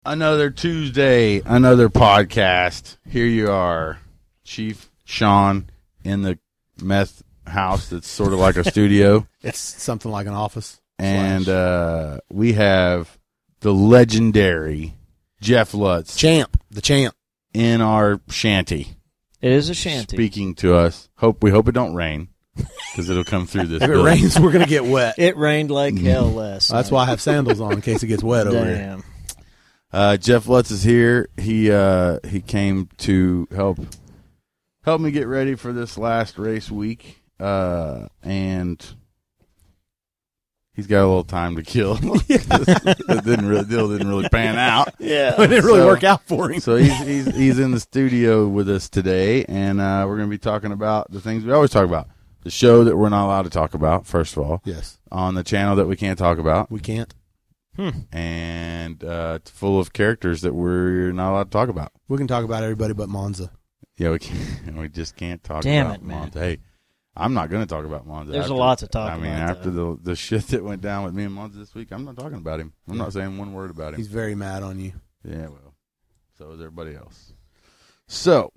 Another Tuesday, another podcast. Here you are, Chief Sean, in the meth house that's sort of like a studio. It's something like an office. And we have the legendary Jeff Lutz. The champ. In our shanty. It is a shanty. Speaking to us. We hope it don't rain, because it'll come through this If it building. rains, we're going to get wet. It rained like hell last night. That's why I have sandals on in case it gets wet over here. Damn. Jeff Lutz is here. He came to help me get ready for this last race week, and he's got a little time to kill. It didn't really pan out. Yeah, It didn't really work out for him. So he's in the studio with us today, and we're going to be talking about the things we always talk about. The show that we're not allowed to talk about, first of all. Yes. On the channel that we can't talk about. We can't. And it's full of characters that we're not allowed to talk about. We can talk about everybody but Monza. Yeah, we can't. We just can't talk Damn about it, man. Monza. Hey, I'm not going to talk about Monza. There's a lot to talk about. I mean, after though. the shit that went down with me and Monza this week, I'm not talking about him. I'm not saying one word about him. He's very mad on you. Yeah, well, so is everybody else. So,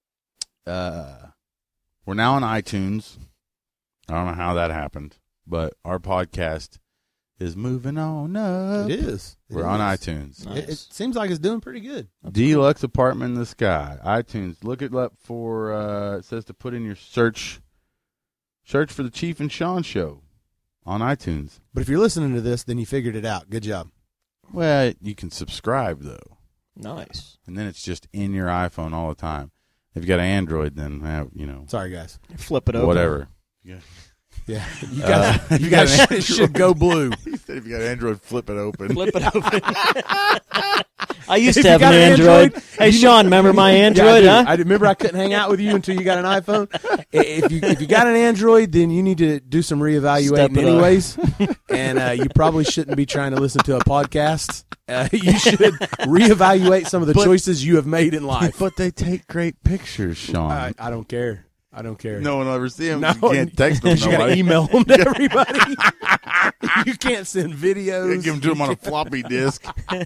we're now on iTunes. I don't know how that happened, but our podcast is moving on up. It is. We're on iTunes. Nice. It seems like it's doing pretty good. Deluxe Apartment in the Sky. iTunes. Look it up for, it says to put in your search for the Chief and Sean Show on iTunes. But if you're listening to this, then you figured it out. Good job. Well, you can subscribe, though. Nice. And then it's just in your iPhone all the time. If you got an Android, then, Sorry, guys. Flip it over. whatever. Yeah. You guys should go blue. He said if you got an Android, flip it open. Flip it over. I used If to you have an got an Android. Android, Hey, Sean, remember my Android, Yeah, huh? I remember I couldn't hang out with you until you got an iPhone. If you got an Android, then you need to do some Step reevaluating it up. anyways. And you probably shouldn't be trying to listen to a podcast. You should reevaluate some of the choices you have made in life. But they take great pictures, Sean. I don't care. I don't care. No one will ever see them. No, You can't text them. You got to Nobody. email them to everybody. You can't send videos. Give them to them on a floppy disk.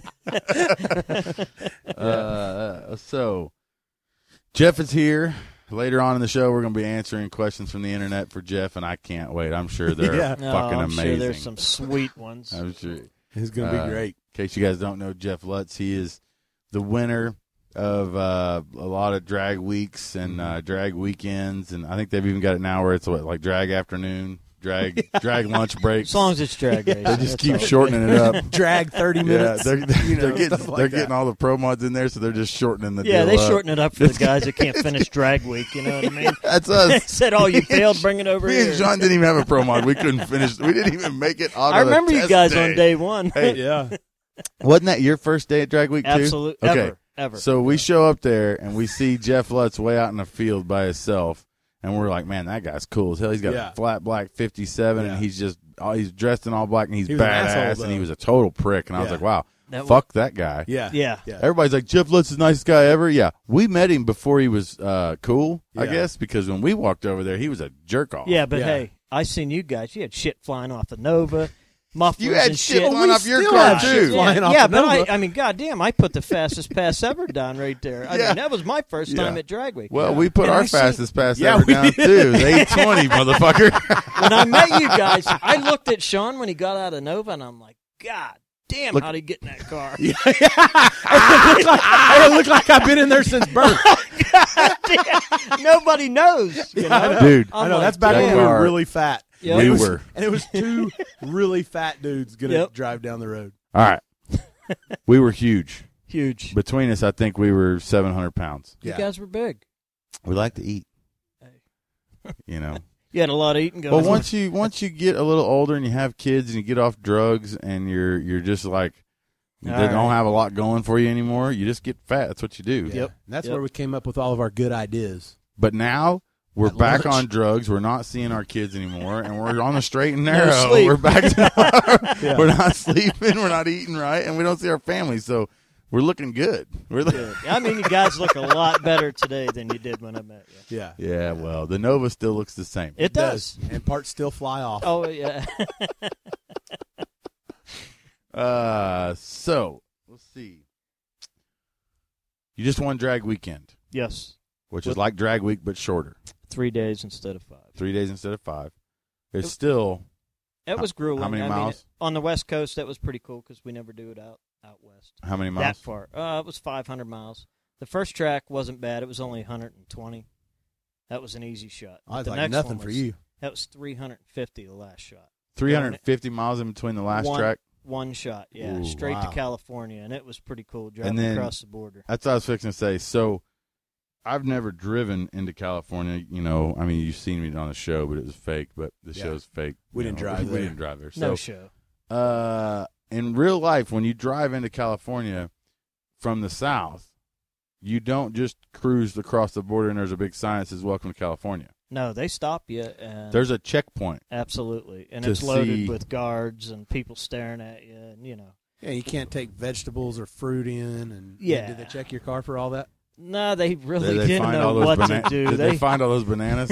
So, Jeff is here. Later on in the show, we're going to be answering questions from the internet for Jeff, and I can't wait. I'm sure they're Yeah. fucking I'm amazing. sure there's some sweet ones. I'm sure. It's going to be great. In case you guys don't know Jeff Lutz, he is the winner of a lot of drag weeks and drag weekends, and I think they've even got it now where it's like drag afternoon, drag lunch breaks. As long as it's drag race. They just keep shortening it up. Drag 30 minutes. Yeah, they're stuff getting all the pro mods in there, so they're just shortening the Yeah, deal they up. shorten it up for the guys that can't finish drag week. You know what I mean? That's They us. said, "Oh, you failed. Bring it over Me here." and Sean didn't even have a pro mod. We couldn't finish. We didn't even make it on. I remember you guys on day one. Hey, Yeah. wasn't that your first day at drag week too? Absolutely. Okay. Ever. So we show up there and we see Jeff Lutz way out in the field by himself, and we're like, "Man, that guy's cool as hell. He's got Yeah. a flat black 57, Yeah. and he's dressed in all black, and he's He was an asshole, badass, though. and he was a total prick." And I was Yeah. like, "Wow, That fuck that guy." Yeah. Yeah. Everybody's like, Jeff Lutz is the nicest guy ever. Yeah, we met him before he was cool, I Yeah. guess, because when we walked over there, he was a jerk off. Yeah, but Yeah. hey, I seen you guys. You had shit flying off the Nova, mufflers You had and shit shit. flying off your still car have shit too. flying off yeah, the but Nova. I mean, goddamn, I put the fastest pass ever down right there. I Yeah. mean, that was my first time Yeah. at Drag Week. Well, we put And our I seen- fastest pass Yeah, ever we down did. too. It was 820, motherfucker. When I met you guys, I looked at Sean when he got out of Nova, and I'm like, God damn, how'd he get in that car? I look like I've been in there since birth. Nobody knows. You know? Dude, I I'm know. like, That's back that when we car- were really fat. Yep. we It was- were. And it was two really fat dudes going to Yep. drive down the road. All right. We were huge. Huge. Between us, I think we were 700 pounds. You Yeah. guys were big. We like to eat. You know. You had a lot of eating going Well, on. once you get a little older and you have kids and you get off drugs and you're just like they All don't right. have a lot going for you anymore, you just get fat. That's what you do. Yeah. And that's Yep. where we came up with all of our good ideas. But now we're At back lunch. on drugs. We're not seeing our kids anymore, and we're on the straight and No narrow. sleep. We're back to Yeah. we're not sleeping. We're not eating right, and we don't see our family. So we're looking good. We're Good. I mean, you guys look a lot better today than you did when I met you. Yeah. yeah. Well, the Nova still looks the same. It does. And parts still fly off. Oh, yeah. So let's see. You just won drag weekend, Yes. which is like drag week but shorter. 3 days instead of 5. 3 days instead of 5. It's still It was grueling. how many I miles? mean, on the West Coast, that was pretty cool because we never do it out west. how many miles? That far. It was 500 miles. The first track wasn't bad. It was only 120. That was an easy shot. I was The like next nothing one for was- you. That was 350 the last shot. 350 miles in between the last track. One shot, yeah, Ooh, straight wow. to California, and it was pretty cool driving then- across the border. That's what I was fixing to say. So, I've never driven into California. You know, I mean, you've seen me on the show, but it was fake. But the Yeah. show's fake. We You didn't know, drive We there. didn't drive there. No So, show. in real life, when you drive into California from the south, you don't just cruise across the border and there's a big sign that says "Welcome to California." No, they stop you, and There's a checkpoint. absolutely, and to it's loaded see- with guards and people staring at you, and Yeah, you can't take vegetables or fruit in. And Yeah. did they check your car for all that? No, they really Did they didn't find know all those what to bananas? do. Did they find all those bananas?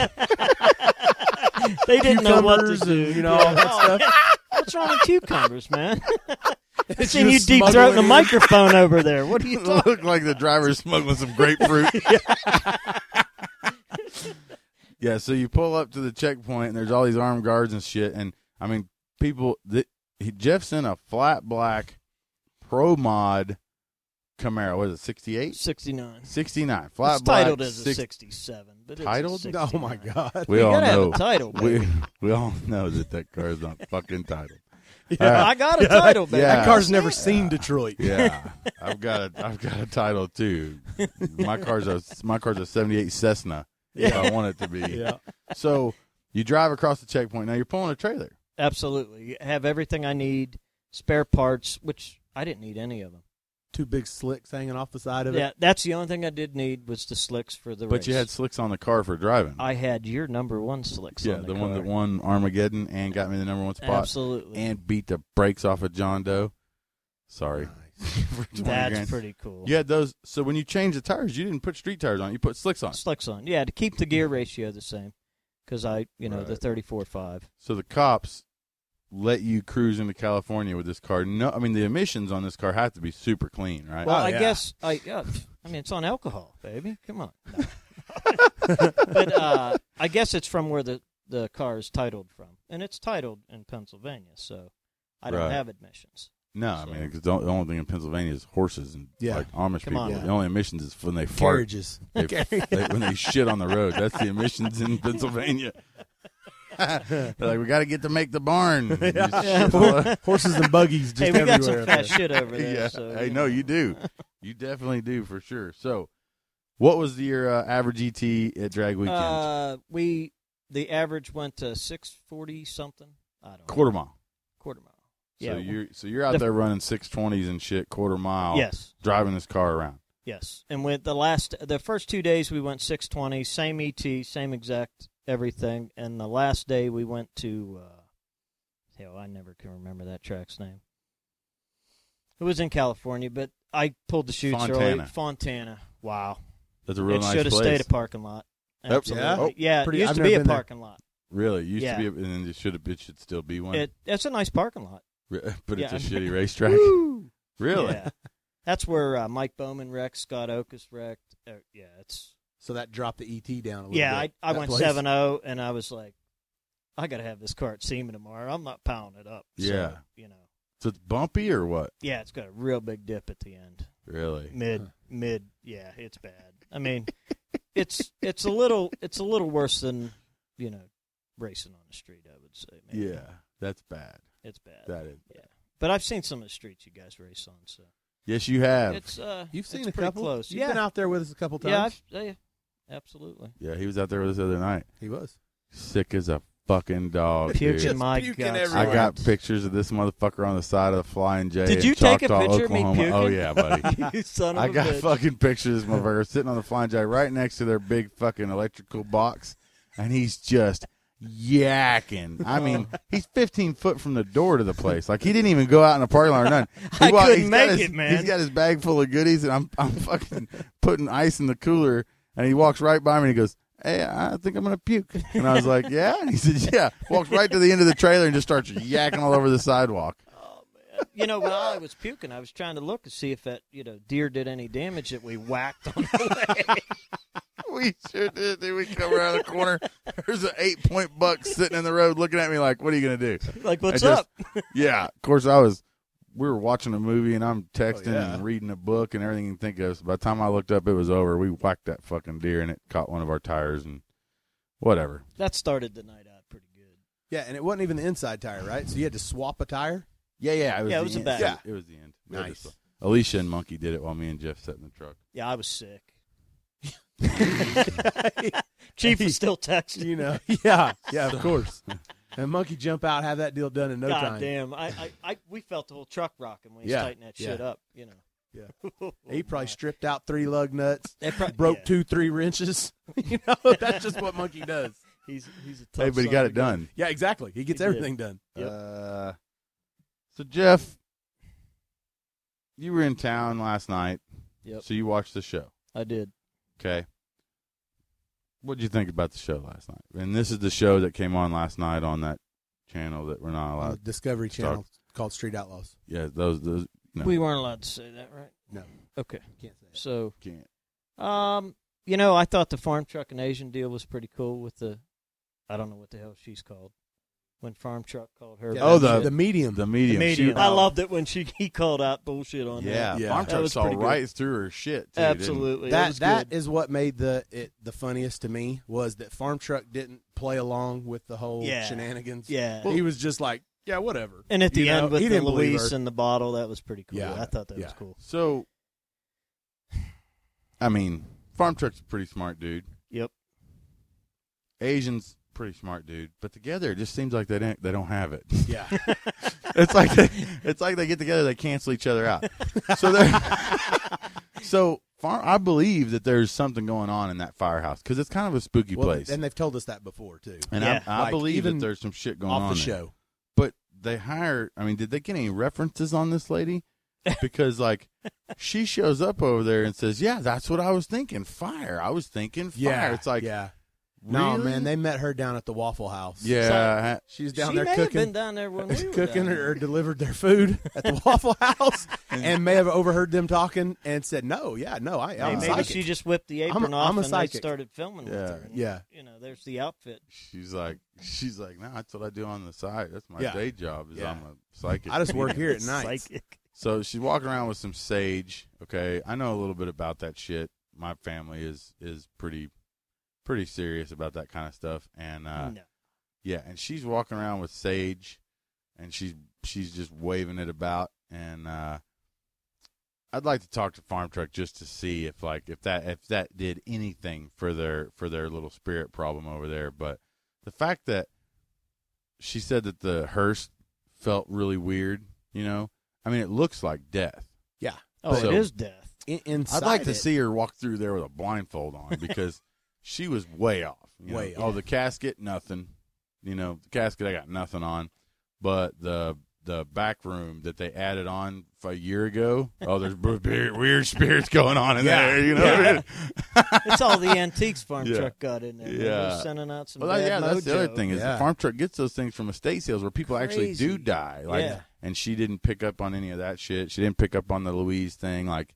They didn't know what to Cucumbers do. and, all that Oh, stuff. What's wrong with cucumbers, man? It's Seen you just deep throating smuggling the in. microphone over there. What are you It talking? looked like the driver's smuggling some grapefruit. Yeah, so you pull up to the checkpoint, and there's all these armed guards and shit. And, I mean, people, Jeff's in a flat black Pro Mod Camaro. What is it, 68? 69. 69. Flat It's black. titled as a 67, but Titled? it's a Oh 69. my God! We You all gotta know. have a title, baby. We all know that car is not fucking titled. I got a title, baby. Yeah. That car's never seen Detroit. Yeah, I've got a title too. My car's a 78 Cessna. If I want it to be. Yeah. So you drive across the checkpoint. Now you're pulling a trailer. Absolutely. You have everything I need, spare parts, which I didn't need any of them. 2 big slicks hanging off the side of it. Yeah, that's the only thing I did need was the slicks for the race. But you had slicks on the car for driving. I had your number 1 slicks yeah, on the the one car. that won Armageddon and got me the number 1 spot. Absolutely. And beat the brakes off of John Doe. Sorry. For 20 That's grand. pretty cool. You had those. So when you changed the tires, you didn't put street tires on. You put slicks on. Slicks on. Yeah, to keep the gear ratio the same. Because the Right. 34.5. So the cops let you cruise into California with this car. No, I mean the emissions on this car have to be super clean, right? Well, Oh, I yeah. guess I mean it's on alcohol, baby. Come on. But I guess it's from where the car is titled from, and it's titled in Pennsylvania, so I don't Right. have admissions. no, I mean 'cause the only thing in Pennsylvania is horses and Yeah. like Amish Come people. on. The only emissions is when they fart. Carriages. When they shit on the road. That's the emissions in Pennsylvania. They're like, we got to get to make the barn. You shit all over- Horses and buggies just Hey, we got some everywhere. fat shit over there. yeah, So, I know you do. You definitely do for sure. So, what was your average ET at drag weekend? The average went to 640 something. I don't know. Quarter mile. Quarter mile. So Yeah. you're out The- there running 620s and shit, quarter mile. Yes. Driving this car around. Yes. And with the first 2 days we went 620, same ET, same exact everything. And the last day we went to I never can remember that track's name. It was in California, but I pulled the chutes early. Fontana. Wow. That's a real It nice should have place. stayed a parking lot. Yep. Absolutely. Yeah? Yeah, it Pretty- used I've to never be a been there. parking lot. Really? It used Yeah. to be, and then it should still be one. It's a nice parking lot. But it's Yeah. a shitty racetrack. Woo! Really? Yeah. That's where Mike Bowman wrecked, Scott Okus wrecked. It's So that dropped the ET down a little yeah. bit. I That went place. 7-0, and I was like, I got to have this car at SEMA tomorrow. I'm not pounding it up. Yeah. So, So it's bumpy or what? yeah, it's got a real big dip at the end. Really? Mid. Yeah, it's bad. I mean, it's a little worse than racing on the street. I would say. Maybe. Yeah, that's bad. It's bad. That is. Yeah, but I've seen some of the streets you guys race on, so Yes, you have. it's You've seen it's a pretty couple. close. You've Yeah, been out there with us a couple yeah, times. absolutely. Yeah, he was out there with us the other night. He was. Sick as a fucking dog. Puking dude. my puking guts. everywhere. I got pictures of this motherfucker on the side of the Flying J. Did in you take a Choctaw, picture of me Oklahoma. puking? Oh yeah, buddy. You son of I a got bitch. fucking pictures of this motherfucker sitting on the Flying J right next to their big fucking electrical box, and he's just yakking. I mean, he's 15 foot from the door to the place. Like he didn't even go out in the parking lot or nothing. I couldn't he's got make his- it, man. He's got his bag full of goodies, and I'm fucking putting ice in the cooler, and he walks right by me and he goes, "Hey, I think I'm gonna puke." And I was like, "Yeah." And he said, "Yeah." Walks right to the end of the trailer and just starts yakking all over the sidewalk. Oh man, While I was puking, I was trying to look to see if that deer did any damage that we whacked on the way. We sure did. Dude. We come around the corner. There's an 8-point buck sitting in the road looking at me like, what are you going to do? Like, what's up? Yeah. Of course, we were watching a movie, and I'm texting and reading a book and everything you can think of. So by the time I looked up, it was over. We whacked that fucking deer, and it caught one of our tires and whatever. That started the night out pretty good. Yeah, and it wasn't even the inside tire, right? So you had to swap a tire? Yeah. It was the the back. end. Yeah. It was the end. Nice. Alicia and Monkey did it while me and Jeff sat in the truck. Yeah, I was sick. Chief was still texting. Yeah, of course. And Monkey jump out, have that deal done in no God time. damn, we felt the whole truck rocking when he's tightened that shit up. Yeah. He probably stripped out 3 lug nuts, broke 2-3 wrenches. That's just what Monkey does. He's a tough. Hey, but he got it done. Yeah, exactly. He gets everything done. Yep. So Jeff, you were in town last night. Yep. So you watched the show. I did. Okay. What did you think about the show last night? And this is the show that came on last night on that channel that we're not allowed. Discovery Channel called Street Outlaws. Yeah, those. No. We weren't allowed to say that, right? No. Okay. Can't say it. So, Can't. I thought the Farm Truck and Asian deal was pretty cool with the, I don't know what the hell she's called. When Farm Truck called her. Yeah, the the medium. The medium. Medium. I loved it when he called out bullshit on Yeah, that. Yeah. Farm That Truck was saw pretty good. right through her shit. Too, Absolutely. That good. is what made the funniest to me was that Farm Truck didn't play along with the whole shenanigans. Yeah. He was just like, yeah, whatever. And at the end with he the didn't believe Luis her. and the bottle, that was pretty cool. Yeah. I thought that was cool. So, I mean, Farm Truck's a pretty smart dude. Yep. Asian's pretty smart dude, but together it just seems like they don't have it. Yeah. It's like they get together, they cancel each other out. So I believe that there's something going on in that firehouse because it's kind of a spooky place, And they've told us that before too. and Yeah. I believe even that there's some shit going off on the there. show. But they hire. I mean, did they get any references on this lady? Because she shows up over there and says, "Yeah, that's what I was thinking. Fire. I was thinking fire." Yeah. It's like, yeah. No, really? man, they met her down at the Waffle House. Yeah. She's down She there may have cooking. been down there when we were Cooking down or delivered their food at the Waffle House, and may have overheard them talking and said, "No, I'm Hey, maybe psychic." she just whipped the apron off I'm a and they psychic. started filming with her. And, Yeah. there's the outfit. She's like, no, that's what I do on the side. That's my Yeah. day job. Is Yeah. I'm a psychic. I just work here at night. Psychic. So she's walking around with some sage. Okay, I know a little bit about that shit. My family is pretty serious about that kind of stuff. And No. yeah, and she's walking around with sage, and she's just waving it about. And I'd like to talk to Farm Truck just to see if that did anything for their little spirit problem over there. But the fact that she said that the hearse felt really weird, I mean, it looks like death. Yeah. Oh, So- it is death. Inside I'd like to it- see her walk through there with a blindfold on because she was way off. Way Oh, off. the casket, nothing. The casket I got nothing on, but the back room that they added on a year ago. Oh, there's weird spirits going on in Yeah. there. You know. What I mean? It's all the antiques Farm Yeah. Truck got in there. Yeah. They're sending out some Well, bad yeah, that's the mojo. other thing is Yeah. the Farm Truck gets those things from estate sales where people actually do Crazy. die. Yeah. And she didn't pick up on any of that shit. She didn't pick up on the Louise thing. I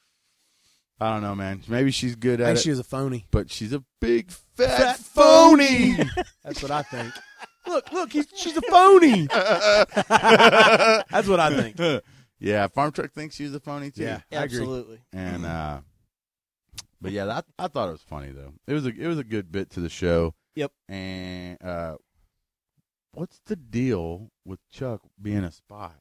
don't know, man. Maybe she's good I at think it, she was a phony. but she's a big fat phony. That's what I think. Look, she's a phony. That's what I think. Yeah, Farm Truck thinks she's a phony too. Yeah, I agree. Absolutely. And but yeah, I thought it was funny though. It was a good bit to the show. Yep. And what's the deal with Chuck being a spy?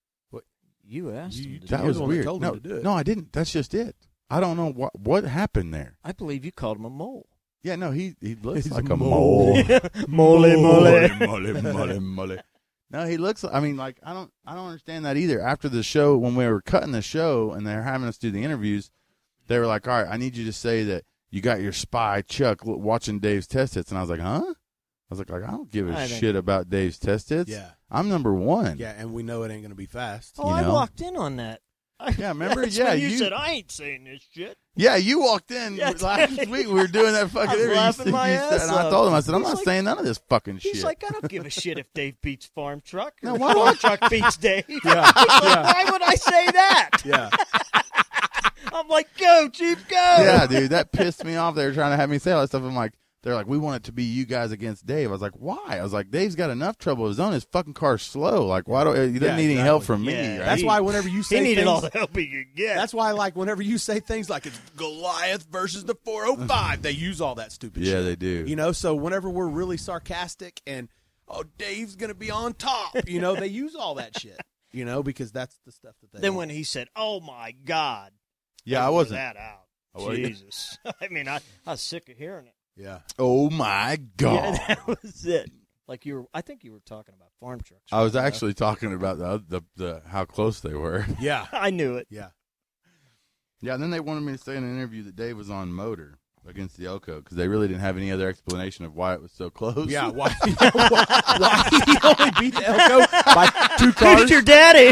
You asked him to That do was the one that weird. told him to do it. No, I didn't. That's just it. I don't know what happened there. I believe you called him a mole. Yeah, no, he looks He's like a a mole. mole. Mole. Mole. No, he looks. I mean, I don't understand that either. After the show, when we were cutting the show and they were having us do the interviews, they were like, "All right, I need you to say that you got your spy Chuck watching Dave's test hits," and I was like, "Huh?" I was like, "I don't give a shit about Dave's test hits. Yeah. I'm number one." Yeah, and we know it ain't going to be fast. Oh, I walked in on that. Yeah, remember? That's Yeah, when you said, I ain't saying this shit. Yeah, you walked in Yeah, last week. We were doing that fucking I was interview. laughing my ass And I off. told him, I said, I'm He's not like- saying none of this fucking shit. He's like, I don't give a shit if Dave beats Farm Truck. No, Or why Farm would- Truck beats Dave. Yeah, He's like, yeah. why would I say that? Yeah. I'm like, go, Chief, go. Yeah, dude, that pissed me off. They were trying to have me say all that stuff. I'm like, they're like, we want it to be you guys against Dave. I was like, why? I was like, Dave's got enough trouble of his own. His fucking car's slow. Like, why do he doesn't need any help from me? Yeah, right? That's why whenever you say He needed things, all the help he could get. that's why like whenever you say things like it's Goliath versus the 405, they use all that stupid shit. Yeah, they do. You know, so whenever we're really sarcastic and Dave's gonna be on top, you know, they use all that shit. You know, because that's the stuff that they Then want. when he said, "Oh my God," Yeah, I edit wasn't. that out. I wasn't. Jesus, I mean, I was sick of hearing it. Yeah. Oh my god! Yeah, that was it. Like you were, I think you were talking about farm trucks. I was actually talking about the how close they were. Yeah. I knew it. Yeah. Yeah, and then they wanted me to say in an interview that Dave was on motor against the Elko because they really didn't have any other explanation of why it was so close. Yeah, why he only beat the Elko by 2 cars? Who's your daddy?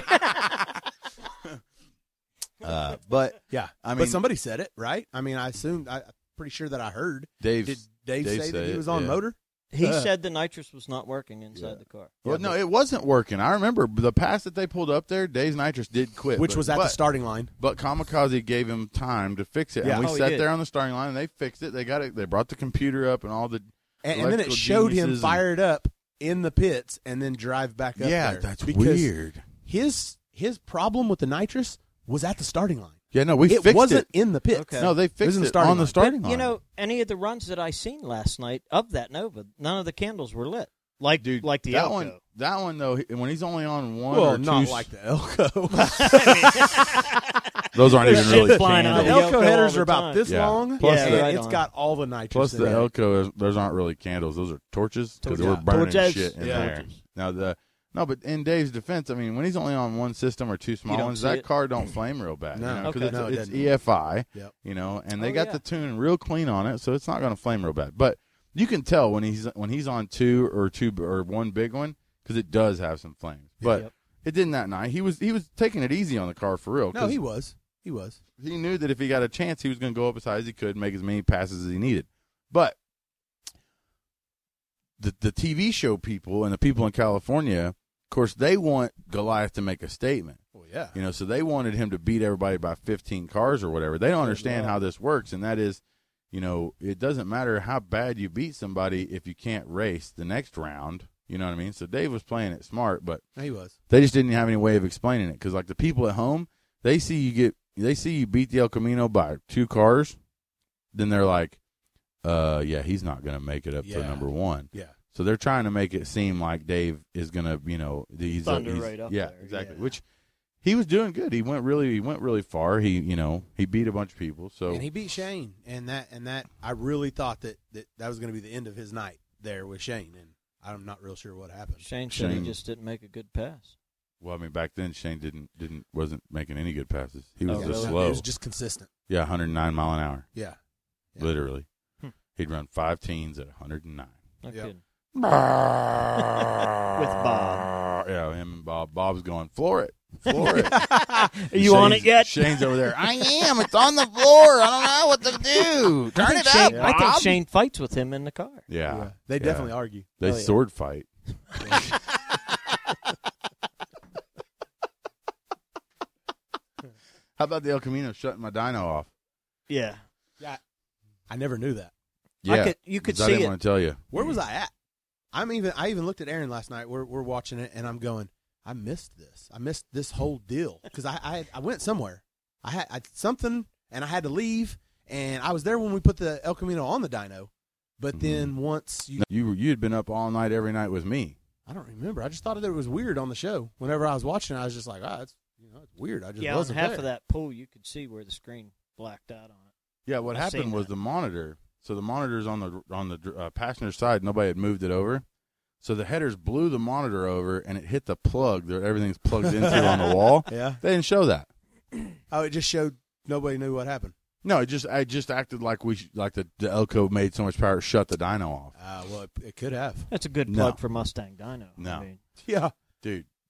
But Yeah, I mean- but somebody said it, right? I mean, I'm pretty sure that I heard. Did Did Dave say that said he it, was on yeah. motor? He said the nitrous was not working inside Yeah. the car. Well, no, it wasn't working. I remember the pass that they pulled up there. Dave's nitrous did quit, Which but- was at the but- starting line. But Kamikaze gave him time to fix it, Yeah. and we Oh, he sat did. there on the starting line, and they fixed it. They got it. They brought the computer up and all the And then it electrical showed him geniuses fire it up in the pits and then drive back up yeah, there. that's because weird. His problem with the nitrous was at the starting line. Yeah, no, we It fixed wasn't it. in the pits. Okay. No, they was fixed in the it starting on the line. starting But, line. you know, any of the runs that I seen last night of that Nova, none of the candles were lit. Like, dude, like the that Elko. one. That one though, when he's only on one Well, or not two, like the Elko. those aren't even There's really shit flying out The of candles. the Elko Elko headers all are the about time. this Yeah. long, Plus and the- right it's on. got all the nitrous Plus in the it. Elko, those aren't really candles. Those are torches because Torches. we're burning Torches. shit in Yeah. there. Now but in Dave's defense, I mean, when he's only on one system or two small don't ones, see that it. car don't flame real bad. No. you know, 'cause Okay. it's, No, it it's doesn't. EFI. Yep. You know, and they Oh, got yeah. the tune real clean on it, so it's not going to flame real bad. But you can tell when he's on two or one big one because it does have some flames. But Yep. it didn't that night. He was taking it easy on the car for real. No, 'cause he was. He was. he knew that if he got a chance, he was going to go up as high as he could, and make as many passes as he needed. But the TV show people and the people in California, of course, they want Goliath to make a statement. Well, yeah. You know, so they wanted him to beat everybody by 15 cars or whatever. They don't understand how this works, and that is, you know, it doesn't matter how bad you beat somebody if you can't race the next round. You know what I mean? So Dave was playing it smart, but He was. they just didn't have any way of explaining it because, like, the people at home, they see you beat the El Camino by 2 cars, then they're like, yeah, he's not going to make it up to Yeah. number 1. Yeah. So they're trying to make it seem like Dave is going to, you know, he's Thunder right up yeah, there, exactly. yeah. Which he was doing good. He went really far. He, you know, he beat a bunch of people. So And he beat Shane, and that I really thought that was going to be the end of his night there with Shane, and I'm not real sure what happened. Shane said Shane- he just didn't make a good pass. well, I mean, back then Shane wasn't making any good passes. He was Oh, just really? slow. It was just consistent. Yeah, 109 mile an hour, Yeah. Yeah. literally. Hmm. He'd run 5 teens at 109. No Yep. kidding. With Bob. Yeah, him and Bob. Bob's going, floor it. Floor it. Are you on it yet? Shane's over there. I am. It's on the floor. I don't know what to do. Turn it up, I think Bob. Shane fights with him in the car. Yeah. They yeah. definitely argue. They Oh, yeah. sword fight. How about the El Camino shutting my dyno off? Yeah. I never knew that. Yeah. You could 'cause I see didn't it. want to tell you. Where was I at? I even looked at Aaron last night. We're watching it, and I'm going, I missed this. I missed this whole deal because I went somewhere. I had something, and I had to leave, and I was there when we put the El Camino on the dyno. But then once You had been up all night every night with me. I don't remember. I just thought that it was weird on the show. Whenever I was watching, I was just like, it's weird. I just Yeah, on wasn't half there. of that pool, you could see where the screen blacked out on it. Yeah, what I've happened seen was that. the monitor. So the monitor's on the passenger side. Nobody had moved it over. So the headers blew the monitor over, and it hit the plug that everything's plugged into on the wall. Yeah. They didn't show that. Oh, it just showed nobody knew what happened. No, I just acted like the Elko made so much power it shut the dyno off. Well, it could have. That's a good No. plug for Mustang Dyno. No. I mean, Yeah. Dude,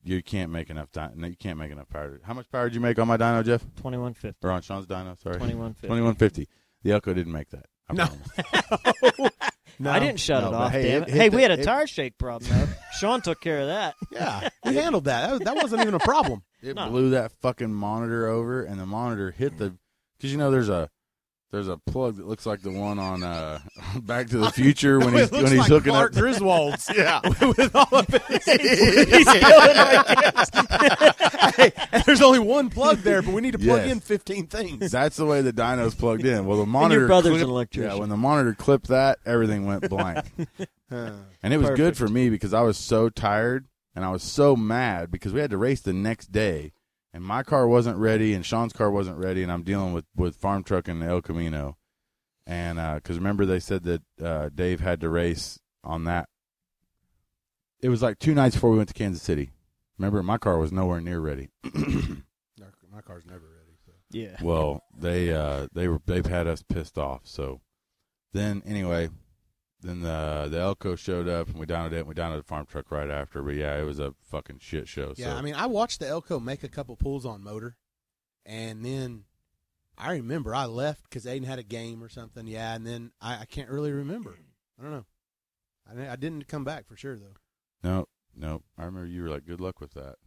you can't make enough no, you can't make enough power. How much power did you make on my dyno, Jeff? 2150. Or on Sean's dyno? Sorry, 2150. 2150. The Elko didn't make that. I No. promise. No. I didn't shut No, it but off, hey, damn it it. hit Hey, the- we had a it- tire shake problem, though. Sean took care of that. Yeah, we handled that. That wasn't even a problem. It No. blew that fucking monitor over, and the monitor hit the. Because there's a plug that looks like the one on Back to the Future when he's It looks like hooking Clark up. Griswold's. Yeah. With all of it. He's killing my kids. Hey, and there's only one plug there, but we need to plug Yes. in 15 things. That's the way the dyno's plugged in. Well, the monitor. brother's clipped- an electrician. Yeah, when the monitor clipped that, everything went blank. And it was good Perfect. for me because I was so tired and I was so mad because we had to race the next day, and my car wasn't ready and Sean's car wasn't ready, and I'm dealing with Farm Truck and El Camino. And because remember they said that Dave had to race on that. It was like 2 nights before we went to Kansas City. Remember, my car was nowhere near ready. My car's never ready. So. Yeah. Well, they've had us pissed off. So then anyway, then the Elko showed up and we downloaded it. And we downloaded the Farm Truck right after. But yeah, it was a fucking shit show. Yeah, so. I mean, I watched the Elko make a couple pulls on motor, and then I remember I left because Aiden had a game or something. Yeah, and then I can't really remember. I don't know. I didn't come back for sure though. No. I remember you were like, "Good luck with that."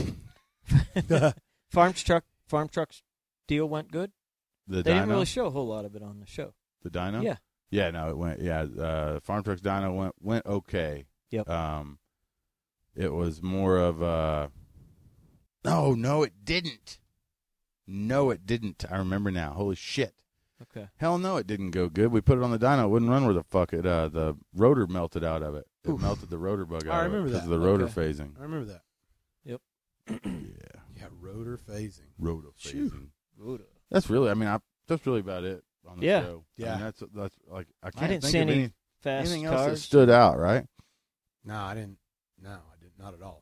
Farm truck's deal went good. The They dyno, didn't really show a whole lot of it on the show. the dyno. Yeah. Yeah, no, it went. Yeah, Farm Truck's dyno went okay. Yep. It was more of a. No, it didn't. No, it didn't. I remember now. Holy shit. Okay. Hell no, it didn't go good. We put it on the dyno. It wouldn't run where the fuck it. The rotor melted out of it. It melted the rotor bug out I of it remember because that. of the rotor Okay. phasing. I remember that. Yeah, Yeah, rotor phasing. rotor Phew. phasing. That's really. I mean, that's really about it on the Yeah. show. Yeah. I mean, that's like I can't I didn't think see of any fast anything else that cars. stood out. Right? No, I didn't. No, I did not at all.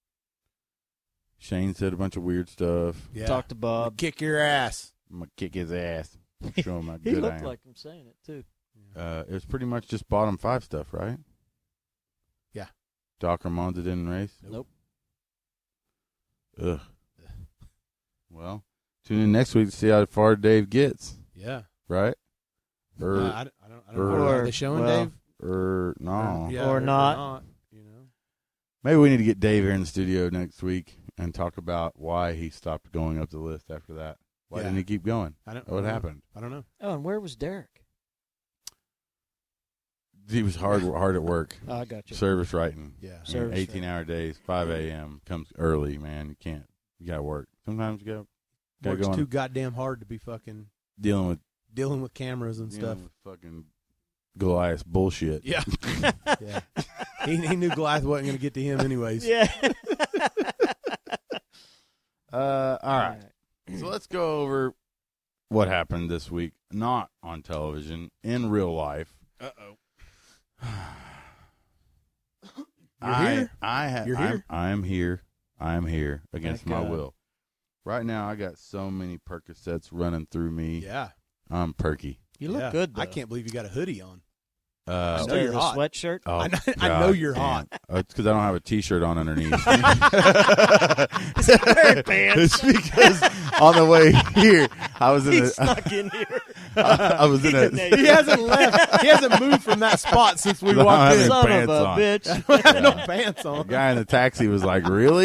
Shane said a bunch of weird stuff. Yeah. Talk to Bob. Kick your ass. I'm gonna kick his ass. Show him how He good I looked am. like him saying it too. It was pretty much just bottom 5 stuff, right? Yeah. Doc Ramonza didn't race? Nope. Ugh. Well, tune in next week to see how far Dave gets, Yeah. right? Or, I don't know. or- Are they showing well, Dave? or no. Yeah, Or not. You know. Maybe we need to get Dave here in the studio next week and talk about why he stopped going up the list after that. Why Yeah. didn't he keep going? I don't. What happened? I don't know. Oh, and where was Derek? He was hard at work. Oh, I got you. Service writing. Yeah. Service 18-hour days, 5 a.m. comes early, man. You got to work. Sometimes you got to Works go too on goddamn hard to be fucking dealing with cameras and stuff. fucking Goliath bullshit. Yeah. Yeah. He knew Goliath wasn't going to get to him anyways. Yeah. All right. So let's go over what happened this week, not on television, in real life. Uh-oh. You're here? You're here? I'm here. I'm here against Thank my God. will. Right now, I got so many Percocets running through me. Yeah. I'm perky. You look Yeah. good, though. I can't believe you got a hoodie on. Uh, I know Instead of you're the hot. sweatshirt. oh, I know God you're damn. hot. It's because I don't have a T-shirt on underneath. Very pants. It's because on the way here, I was in He a, snuck in here. I was in a. He hasn't left. He hasn't moved from that spot since we No, walked I in. haven't. Son pants of a on. bitch. No pants The on. guy in the taxi was like, "Really?"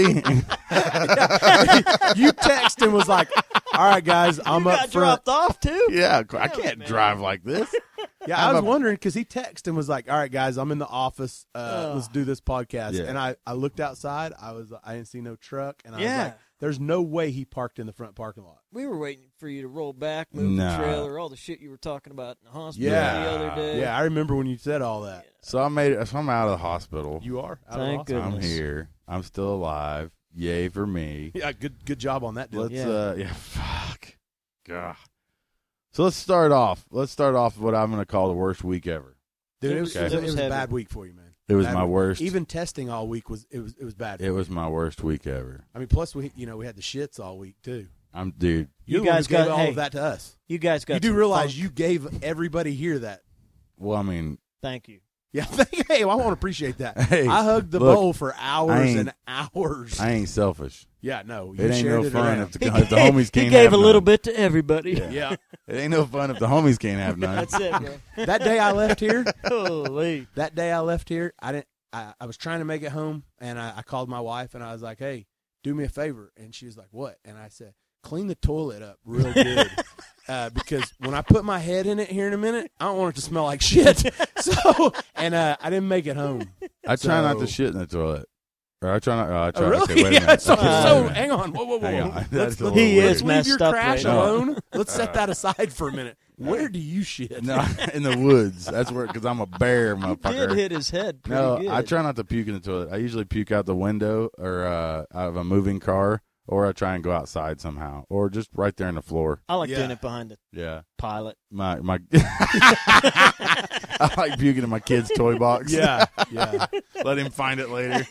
You text and was like, "All right, guys, I'm You up got front." dropped off, too? Yeah, I can't man. drive like this. Yeah, I I'm was a- wondering because he texted and was like, "All right, guys, I'm in the office. Let's do this podcast." Yeah. And I looked outside. I didn't see no truck, and I was Yeah. like, "There's no way he parked in the front parking lot." We were waiting for you to roll back, move Nah. the trailer, all the shit you were talking about in the hospital Yeah. the other day. Yeah, I remember when you said all that. So I made it. So I'm out of the hospital. You are. Out Thank of the hospital. I'm goodness. here. I'm still alive. Yay for me. Yeah, good job on that. Let's. Dylan. Fuck. God. So let's start off. With what I'm going to call the worst week ever. Dude, It it was- was, it it was was a heavy. bad week for you, man. It was Bad my week. worst. Even testing all week was bad. It was my worst week ever. I mean, plus we had the shits all week too. Dude. You You're the one guys who gave got- all hey. of that to us. You guys got You do some realize funk. you gave everybody here that. Well, I mean, Thank you. Yeah, hey, I won't appreciate that. Hey, I hugged the look, bowl for hours and hours. I ain't selfish. Yeah, no, It ain't no fun around. if the homies can't He gave have a little none. bit to everybody. Yeah. It ain't no fun if the homies can't have none. That's it, bro. That day I left here, Holy. I was trying to make it home, and I called my wife, and I was like, hey, do me a favor. And she was like, what? And I said, clean the toilet up real good. Because when I put my head in it here in a minute, I don't want it to smell like shit. I didn't make it home. I try not to shit in the toilet. Or I try not. I try. Oh, really? Okay, wait a Yeah, minute. so Okay, wait a minute. hang on. Whoa. Hang on. Let's, That's a little He weird. is leave messed your up crash right now. alone. Let's set that aside for a minute. Where do you shit? No, in the woods. That's where, because I'm a bear, Did motherfucker. hit his head pretty No, good. I try not to puke in the toilet. I usually puke out the window or out of a moving car, or I try and go outside somehow, or just right there on the floor. I like Yeah. doing it behind the Yeah, pilot. my I like puking in my kid's toy box. Yeah. Let him find it later.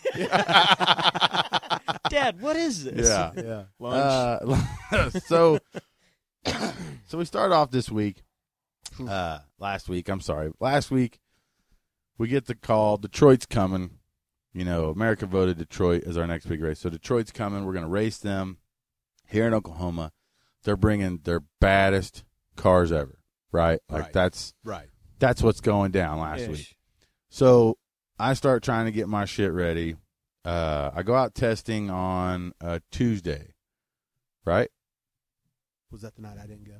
Dad, what is this? Yeah. Yeah. Lunch. So we started off this week. Last week we get the call. Detroit's coming. You know, America voted Detroit as our next big race. So Detroit's coming. We're going to race them here in Oklahoma. They're bringing their baddest cars ever, right? Like Right. that's what's going down last Ish. week. So I start trying to get my shit ready. I go out testing on Tuesday, right? Was that the night I didn't go?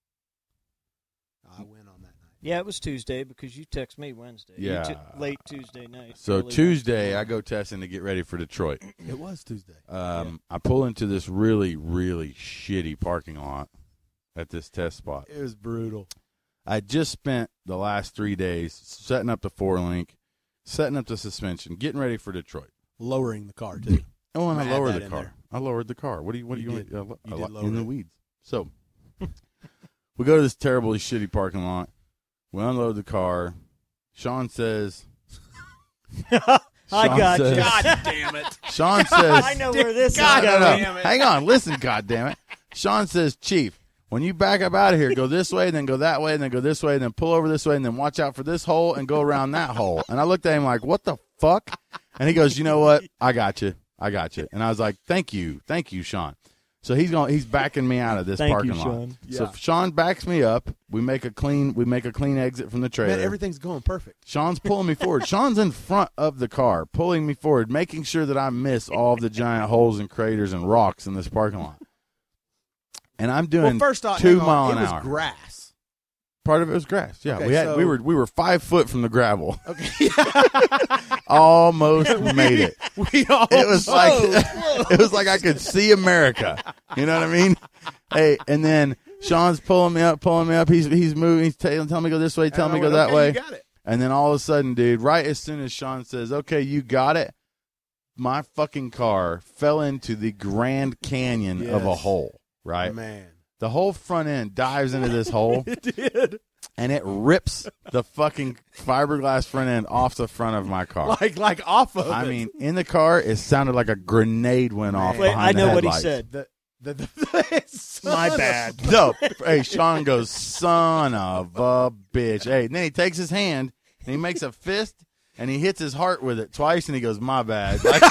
I went on that night. Yeah, it was Tuesday because you text me Wednesday. Yeah. Late Tuesday night. So early Tuesday, Wednesday. I go testing to get ready for Detroit. It was Tuesday. I pull into this really, really shitty parking lot at this test spot. It was brutal. I just spent the last 3 days setting up the 4-link, setting up the suspension, getting ready for Detroit. Lowering the car, too. Oh, and I Add lowered that the in car. there. I lowered the car. What do you You want? did. You did lower in the it. weeds. So we go to this terribly shitty parking lot. We unload the car. Sean says, I Sean got says- you. God damn it. Sean says, I know where this God is No, going. no. damn it. Hang on. Listen, goddammit. Sean says, Chief, when you back up out of here, go this way, then go that way, and then go this way, and then pull over this way, and then watch out for this hole and go around that hole. And I looked at him like, what the fuck? And he goes, you know what? I got you. And I was like, thank you, Sean. So he's backing me out of this Thank parking you, lot. Sean. So Yeah. Sean backs me up. We make a clean exit from the trailer. Man, everything's going perfect. Sean's pulling me forward. Sean's in front of the car, pulling me forward, making sure that I miss all of the giant holes and craters and rocks in this parking lot. And I'm doing Well, first off, 2 hang on, miles an it was hour. grass. Part of it was grass. Yeah, Okay, we had so- we were 5 foot from the gravel. Okay. Almost made it. We all It was like it was like I could see America. You know what I mean? Hey, and then Sean's pulling me up. He's moving. He's telling me to go this way, telling me to go that way. You got it. And then all of a sudden, dude, right as soon as Sean says, "Okay, you got it," my fucking car fell into the Grand Canyon of a Yes. hole. Right, Man. the whole front end dives into this hole. It did. And it rips the fucking fiberglass front end off the front of my car. Like off of I it. mean, in the car, it sounded like a grenade went off Wait, behind I know the what he headlights. said. My bad. No, hey, Sean goes, son of a bitch. Hey, and then he takes his hand and he makes a fist and he hits his heart with it twice and he goes, my bad. Like,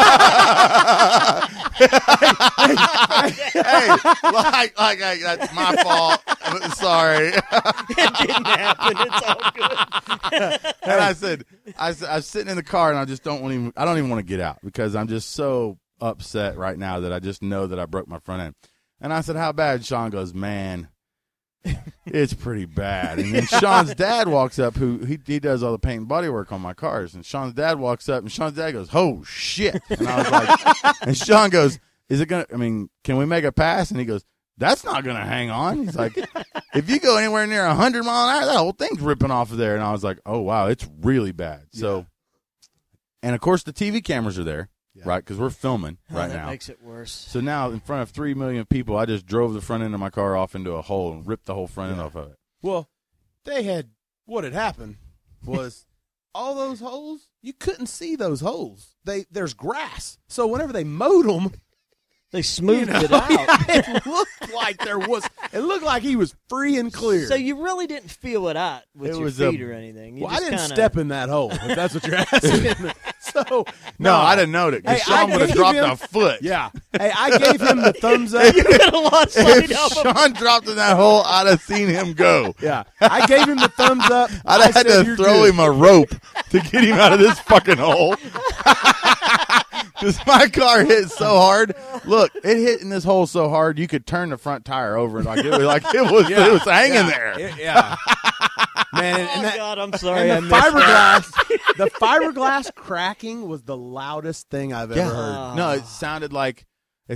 hey, that's my fault. Sorry. It didn't happen. It's all good. And I said, I'm sitting in the car and I don't even want to get out because I'm just so upset right now that I just know that I broke my front end. And I said, how bad? Sean goes, man, it's pretty bad. And then Sean's dad walks up, who he does all the paint and body work on my cars. And Sean's dad walks up and Sean's dad goes, oh shit. And I was like, and Sean goes, can we make a pass? And he goes, that's not going to hang on. He's like, if you go anywhere near 100 mile an hour, that whole thing's ripping off of there. And I was like, oh, wow, it's really bad. So, and of course, the TV cameras are there, right? Because we're filming right that now. makes it worse. So now, in front of 3 million people, I just drove the front end of my car off into a hole and ripped the whole front end off of it. Well, what had happened was all those holes, you couldn't see those holes. There's grass. So whenever they mowed them, They smoothed it yeah, out. it looked like there was. It looked like he was free and clear. So you really didn't feel it out with It your was feet or anything. You well, I just didn't kinda, step in that hole, if that's what you're asking. So No, I didn't know that. 'Cause Hey, I Sean would have gave dropped him- a foot. Yeah. Hey, I gave him the thumbs up. You could have lost If sight of him. Sean dropped in that hole, I'd have seen him go. Yeah. I gave him the thumbs up. I'd I have had said, to "You're throw good." him a rope to get him out of this fucking hole. Because my car hit so hard. Look, it hit in this hole so hard you could turn the front tire over and it was hanging there. Yeah. Man, Oh, and that, God, I'm sorry. I and the missed that. fiberglass cracking was the loudest thing I've ever heard. No, it sounded like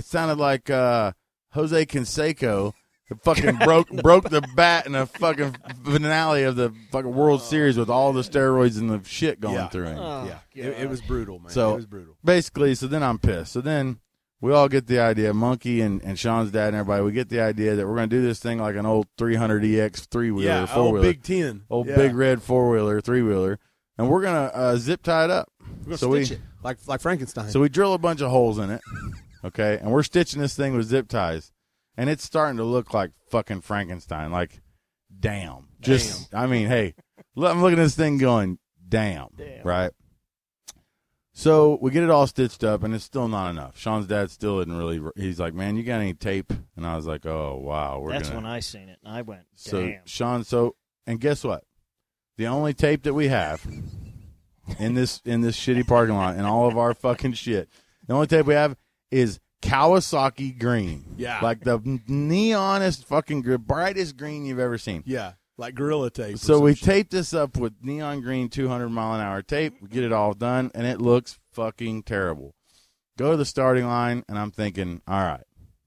Jose Canseco fucking broke the bat in a fucking finale of the fucking World Series with all the steroids and the shit going Yeah. through him. Oh, Yeah, it was brutal, man. So- it was brutal. Basically, so then I'm pissed. So then we all get the idea, Monkey and Sean's dad and everybody, we get the idea that we're going to do this thing like an old 300EX three-wheeler, Yeah, four-wheeler. Big 10. Old Yeah. big red four-wheeler, three-wheeler. And we're going to zip tie it up. We're So gonna stitch it like Frankenstein. So we drill a bunch of holes in it, okay, and we're stitching this thing with zip ties, and it's starting to look like fucking Frankenstein. Like, damn. I mean, hey, I'm looking at this thing going, damn. Right? So we get it all stitched up, and it's still not enough. Sean's dad still isn't really. He's like, man, you got any tape? And I was like, oh wow, That's when I seen it, and I went, So damn. Sean, and guess what? The only tape that we have in this shitty parking lot and all of our fucking shit, the only tape we have is Kawasaki green. Yeah. Like the neonest fucking brightest green you've ever seen. Yeah, like Gorilla Tape. or So some we shit. tape this up with neon green 200-mile-an-hour tape. We get it all done, and it looks fucking terrible. Go to the starting line, and I'm thinking, all right,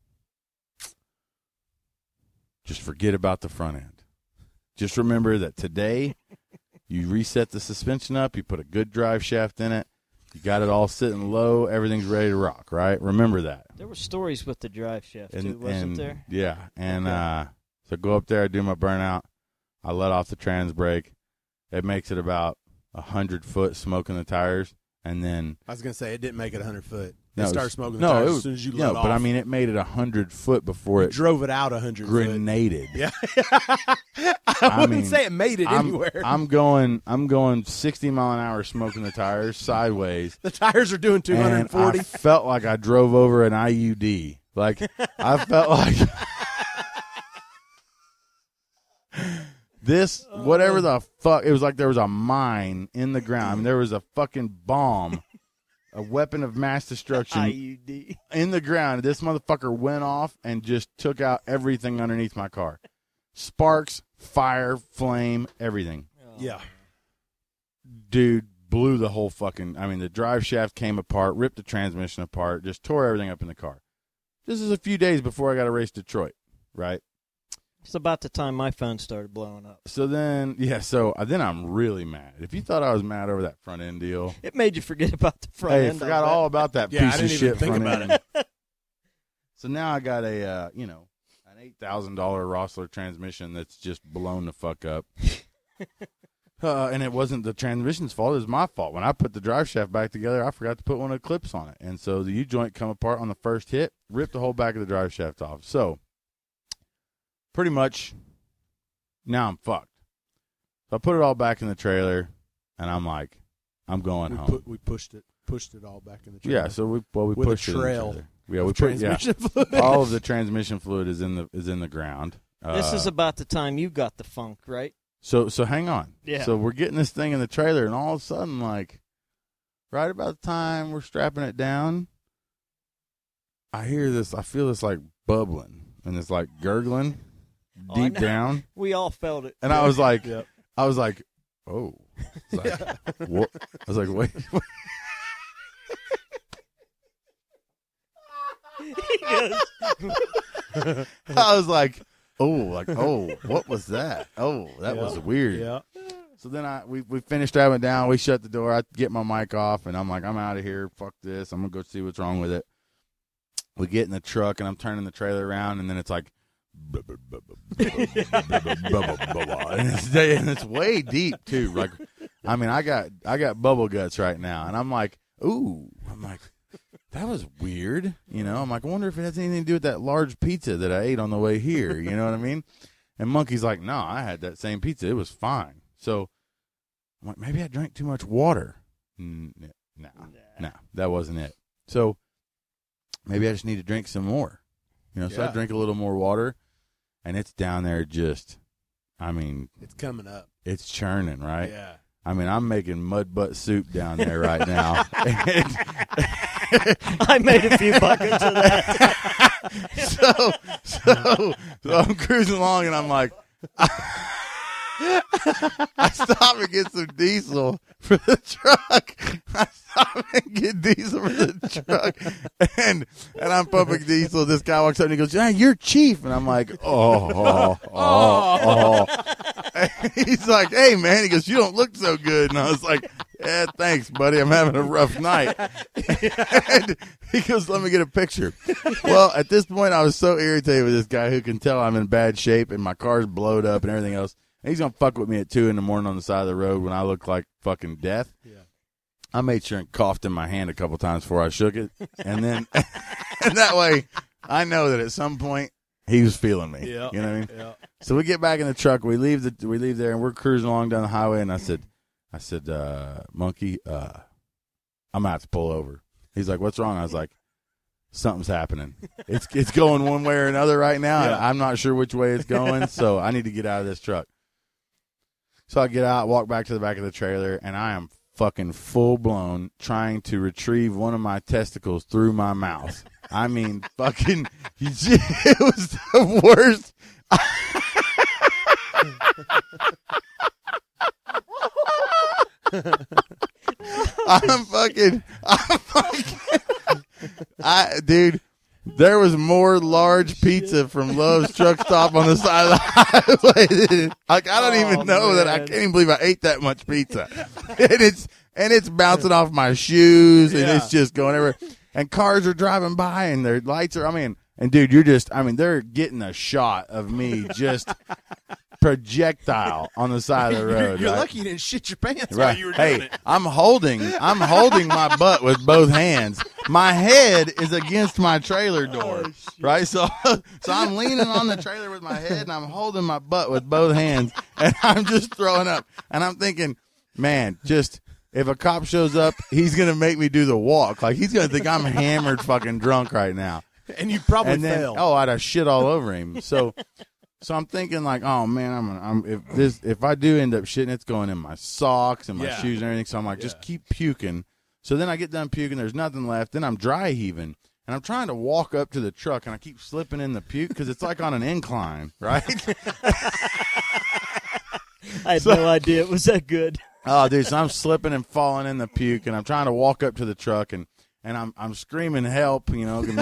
just forget about the front end. Just remember that today you reset the suspension up, you put a good drive shaft in it, you got it all sitting low, everything's ready to rock, right? Remember that. There were stories with the drive shaft, too, wasn't there? Yeah, and so go up there, I do my burnout, I let off the trans brake. It makes it about 100 foot smoking the tires, and then I was gonna say it didn't make it 100 foot. No, It it started was- smoking no, the tires it as was- soon as you no, let off. but I mean, it made it 100 foot before it drove it out 100 foot. grenaded. Yeah, I wouldn't mean, say it made it anywhere. I'm going 60 mile an hour smoking the tires sideways. The tires are doing And 240. I felt like I drove over an IUD. Like I felt like this, whatever the fuck. It was like there was a mine in the ground. I mean, there was a fucking bomb, a weapon of mass destruction IUD. in the ground. This motherfucker went off and just took out everything underneath my car. Sparks, fire, flame, everything. Yeah, Dude, blew the whole fucking. I mean, the drive shaft came apart, ripped the transmission apart, just tore everything up in the car. This is a few days before I got to race Detroit, right? It's about the time my phone started blowing up. So then, then I'm really mad. If you thought I was mad over that front end deal, It made you forget about the front hey, I end. forgot I bet. all about that Yeah, I piece didn't of even shit think front about end. So now I got an $8,000 Rossler transmission that's just blown the fuck up. And it wasn't the transmission's fault; it was my fault. When I put the drive shaft back together, I forgot to put one of the clips on it, and so the U joint come apart on the first hit, ripped the whole back of the drive shaft off. So pretty much, now I'm fucked. So I put it all back in the trailer, and I'm like, I'm going home. we pushed it all back in the trailer. Yeah, so we With a pushed it in the trail trailer. Yeah, we With put transmission fluid. all of the transmission fluid is in the ground. This is about the time you got the funk, right? So hang on. Yeah. So we're getting this thing in the trailer, and all of a sudden, like, right about the time we're strapping it down, I feel this like bubbling and it's like gurgling Oh, I deep know. down, We all felt it. and I was like, Yep. oh, it's like, what? I was like, wait. I was like, what was that? Oh, that was weird. Yeah. So then we finished driving down. We shut the door. I get my mic off, and I'm like, I'm out of here. Fuck this. I'm going to go see what's wrong with it. We get in the truck, and I'm turning the trailer around, and then it's like, and it's way deep, too. Like, I mean, I got bubble guts right now, and I'm like, ooh. I'm like, that was weird. You know, I'm like, I wonder if it has anything to do with that large pizza that I ate on the way here. You know what I mean? And Monkey's like, no, I had that same pizza. It was fine. So I'm like, maybe I drank too much water. No, that wasn't it. So maybe I just need to drink some more. You know, so I drink a little more water, and it's down there just, I mean. It's coming up. It's churning, right? Yeah. I mean, I'm making mud butt soup down there right now. I made a few buckets of that. So I'm cruising along, and I'm like, I stop and get some diesel for the truck. I stop and get diesel for the truck, and I'm pumping diesel. This guy walks up and he goes, "Yeah, you're chief," and I'm like, oh. He's like, "Hey, man," he goes, "You don't look so good," and I was like, "Yeah, thanks, buddy. I'm having a rough night." And he goes, "Let me get a picture." Well, at this point, I was so irritated with this guy who can tell I'm in bad shape and my car's blowed up and everything else. And he's going to fuck with me at 2 a.m. on the side of the road when I look like fucking death. Yeah. I made sure and coughed in my hand a couple times before I shook it. And then, and that way, I know that at some point, he was feeling me. Yeah. You know what I mean? Yeah. So we get back in the truck. We leave there, and we're cruising along down the highway. And I said, Monkey, I'm going to have to pull over. He's like, "What's wrong?" I was like, "Something's happening. It's going one way or another right now. And I'm not sure which way it's going, so I need to get out of this truck." So I get out, walk back to the back of the trailer, and I am fucking full-blown trying to retrieve one of my testicles through my mouth. I mean, fucking, it was the worst. Dude, there was more large pizza from Love's Truck Stop on the side of the highway. Like, I don't even know that. I can't even believe I ate that much pizza. And it's bouncing off my shoes, and it's just going everywhere. And cars are driving by, and their lights are, and dude, they're getting a shot of me just projectile on the side of the road. You're right? lucky you didn't shit your pants while you were doing it. I'm holding my butt with both hands. My head is against my trailer door, right? So I'm leaning on the trailer with my head, and I'm holding my butt with both hands, and I'm just throwing up. And I'm thinking, man, if a cop shows up, he's gonna make me do the walk. Like, he's gonna think I'm hammered, fucking drunk right now. And you probably failed. Oh, I'd have shit all over him. So I'm thinking, like, oh man, if I do end up shitting, it's going in my socks and my shoes and everything. So I'm like, just keep puking. So then I get done puking, there's nothing left. Then I'm dry heaving, and I'm trying to walk up to the truck, and I keep slipping in the puke because it's like on an incline, right? I had no idea it was that good. Oh, dude, so I'm slipping and falling in the puke, and I'm trying to walk up to the truck, and I'm screaming help, you know.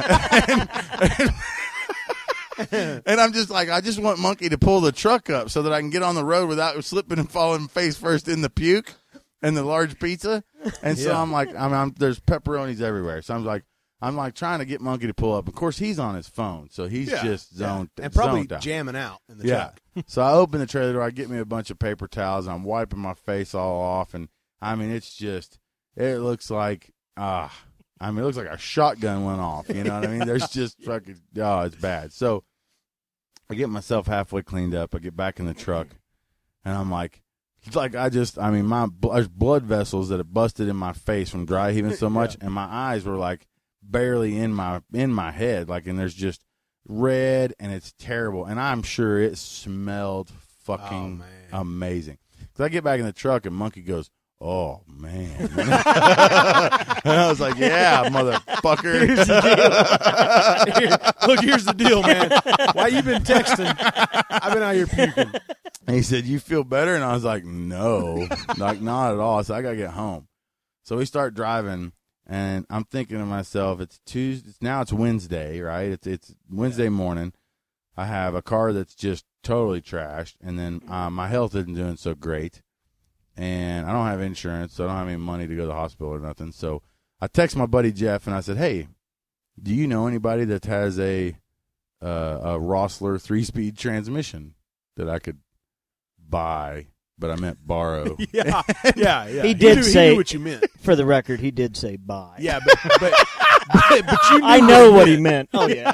And I'm just like, I just want Monkey to pull the truck up so that I can get on the road without slipping and falling face first in the puke and the large pizza. And so I'm like, there's pepperonis everywhere. So I'm like trying to get Monkey to pull up. Of course, he's on his phone, so he's just zoned and probably zoned out. jamming out in the truck. So I open the trailer door. I get me a bunch of paper towels. And I'm wiping my face all off, and it looks like it looks like a shotgun went off. You know what I mean? There's just fucking, it's bad. So I get myself halfway cleaned up. I get back in the truck, and I'm like, there's blood vessels that have busted in my face from dry heaving so much, and my eyes were like barely in my head, like, and there's just red, and it's terrible. And I'm sure it smelled fucking amazing. So I get back in the truck, and Monkey goes, "Oh, man." And I was like, "Yeah, motherfucker." Here's the deal. Here's the deal, man. While you've been texting, I've been out here puking. And he said, "You feel better?" And I was like, "No, like, not at all." So I got to get home. So we start driving, and I'm thinking to myself, it's Tuesday. Now it's Wednesday, right? It's Wednesday morning. I have a car that's just totally trashed, and then my health isn't doing so great. And I don't have insurance, so I don't have any money to go to the hospital or nothing. So I text my buddy Jeff, and I said, "Hey, do you know anybody that has a Rossler 3-speed transmission that I could buy?" But I meant borrow. Yeah. He did say, he knew what you meant. For the record, he did say buy. Yeah, but you knew I know what he meant. Oh yeah.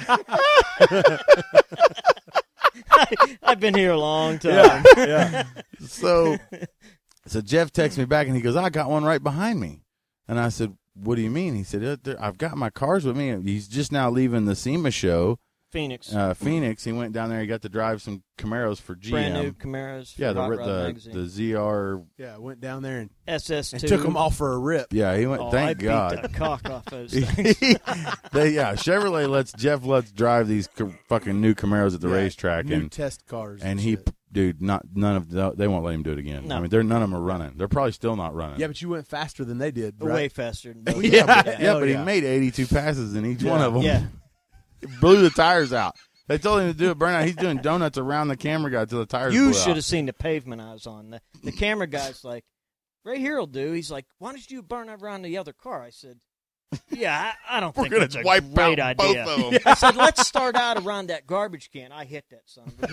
I've been here a long time. Yeah. So Jeff texts me back and he goes, I got one right behind me. And I said, what do you mean? He said, I've got my cars with me. He's just now leaving the SEMA show. Phoenix. Phoenix. He went down there. He got to drive some Camaros for GM. Brand new Camaros. Yeah, for Hot Rod the Magazine. ZR. Yeah, went down there and SS2. took them off for a rip. Yeah, he went. Oh, I thank beat God. the cock off those things. Chevrolet lets Jeff drive these fucking new Camaros at the Yeah, racetrack, new and test cars. dude, none of they won't let him do it again. No. I mean, none of them are running. They're probably still not running. Yeah, but you went faster than they did, right? Way faster than those. yeah, Hell but he yeah. made 82 passes in each one of them. Yeah. Blew the tires out. They told him to do a burnout. He's doing donuts around the camera guy till the tires You blew should out. have seen the pavement I was on. The camera guy's like, right here will do. He's like, why don't you burn around the other car? I said, yeah, I don't We're think gonna that's a wipe great out idea. both of them. I said, let's start out around that garbage can. I hit that son of a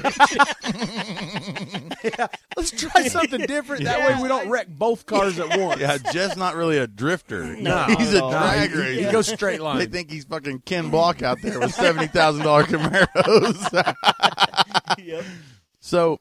bitch. Yeah, let's try something different. That way we don't wreck both cars at once. Yeah, Jeff's not really a drifter. No, he's a not at all. drag he, racer. he goes straight line. They think he's fucking Ken Block out there with $70,000 Camaros. Yep. So,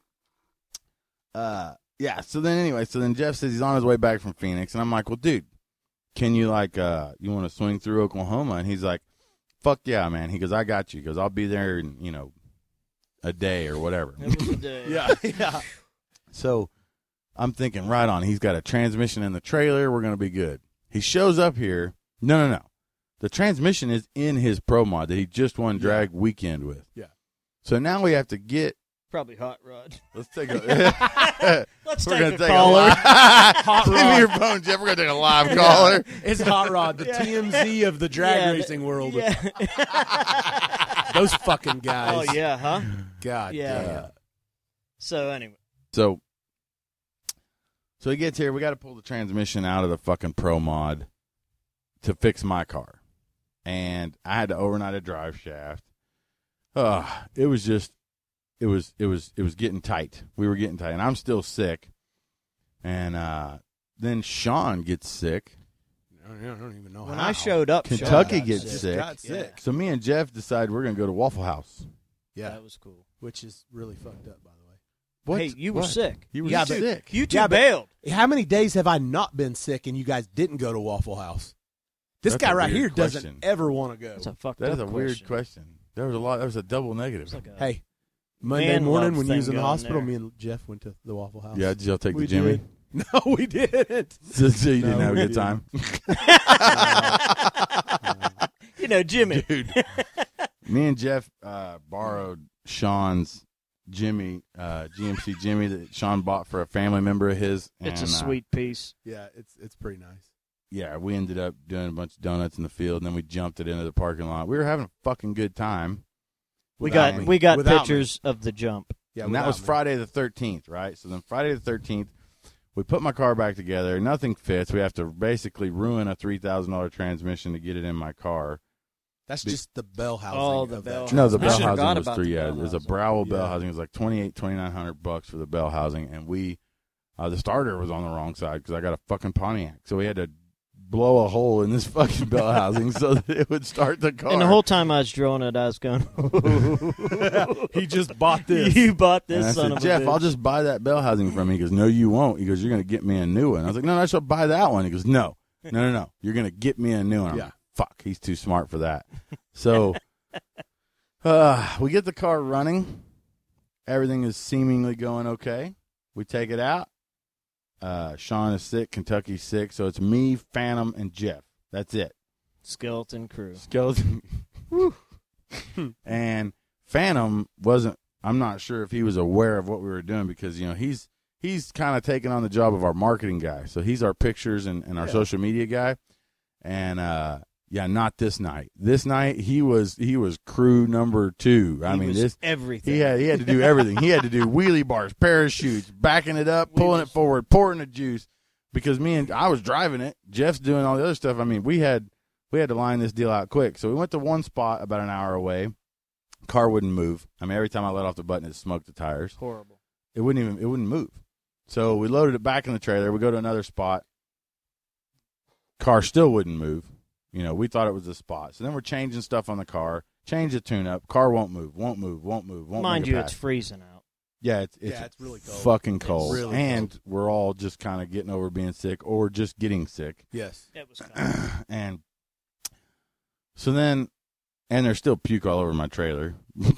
yeah. So then Jeff says he's on his way back from Phoenix, and I'm like, well, dude, can you you want to swing through Oklahoma? And he's like, fuck yeah, man. He goes, I got you. He goes, I'll be there in, a day or whatever. It was a day. yeah. So I'm thinking, right on. He's got a transmission in the trailer. We're going to be good. He shows up here. No. The transmission is in his Pro Mod that he just won drag weekend with. Yeah. So now we have to get. Probably Hot Rod. Let's take a. Let's We're take gonna a take caller. Hot Give me your phone, Jeff. We're gonna take a live caller. It's Hot Rod, the TMZ of the drag racing world. Yeah. Those fucking guys. Oh, yeah, huh? God Yeah. damn. So, anyway. So he gets here. We got to pull the transmission out of the fucking Pro Mod to fix my car, and I had to overnight a drive shaft. It was just. It was getting tight. We were getting tight, and I'm still sick. And then Sean gets sick. I don't even know When how. I showed up, Kentucky Sean got gets sick. sick. Got sick. So me and Jeff decide we're gonna go to Waffle House. Yeah, That was cool. which is really fucked up, by the way. What? Hey, you were What? sick. You were Yeah, but- sick. You two Yeah, but- bailed. How many days have I not been sick and you guys didn't go to Waffle House? This That's guy a right weird here question. doesn't ever want to go. That's a fucked That up is a weird question. There was a double negative. It's like a Hey, Monday man morning love when you was thing in the going hospital, there. me and Jeff went to the Waffle House. Yeah, did y'all take we the Jimmy? did. No, we didn't. So you didn't No, have a we good time, Jimmy. dude. Me and Jeff borrowed Sean's Jimmy, GMC Jimmy that Sean bought for a family member of his. It's a and, sweet piece. Yeah, it's pretty nice. Yeah, we ended up doing a bunch of donuts in the field, and then we jumped it into the parking lot. We were having a fucking good time. We Without got me. we got Without pictures of the jump. Yeah, and that without was me. Friday the 13th, right? So then Friday the 13th, we put my car back together. Nothing fits. We have to basically ruin a $3,000 transmission to get it in my car. That's just the bell housing. Oh, the of bell that housing. No, the I bell should've housing got was about the three. Yeah, bell it was a housing. Browell bell Yeah. housing. It was like $2,900 for the bell housing, and we, the starter was on the wrong side because I got a fucking Pontiac, so we had to blow a hole in this fucking bell housing so that it would start the car. And the whole time I was drilling it, I was going, He just bought this. "You bought And this I son said, of Jeff, a bitch." I'll just buy that bell housing from you. He goes, no, you won't. He goes, you're going to get me a new one. I was like, no, I should buy that one. He goes, no. You're going to get me a new one. I'm Yeah. like, fuck, he's too smart for that. So we get the car running. Everything is seemingly going okay. We take it out. Sean is sick. Kentucky's sick. So it's me, Phantom, and Jeff. That's it. Skeleton crew. Skeleton. And Phantom wasn't, I'm not sure if he was aware of what we were doing because, he's kind of taken on the job of our marketing guy. So he's our pictures and our social media guy. And, not this night. This night he was crew number 2. I He mean, was everything. he had to do everything. He had to do wheelie bars, parachutes, backing it up, pulling it forward, pouring the juice. Because I was driving it. Jeff's doing all the other stuff. I mean, we had to line this deal out quick. So we went to one spot about an hour away. Car wouldn't move. I mean, every time I let off the button, it smoked the tires. Horrible. It wouldn't move. So we loaded it back in the trailer. We go to another spot. Car still wouldn't move. We thought it was a spot. So then we're changing stuff on the car, change the tune-up. Car won't move. Mind you, it's freezing out. Yeah, it's really cold. fucking cold. It's really and cold. we're all just kind of getting over being sick or just getting sick. Yes. It was cold. And so then, and there's still puke all over my trailer.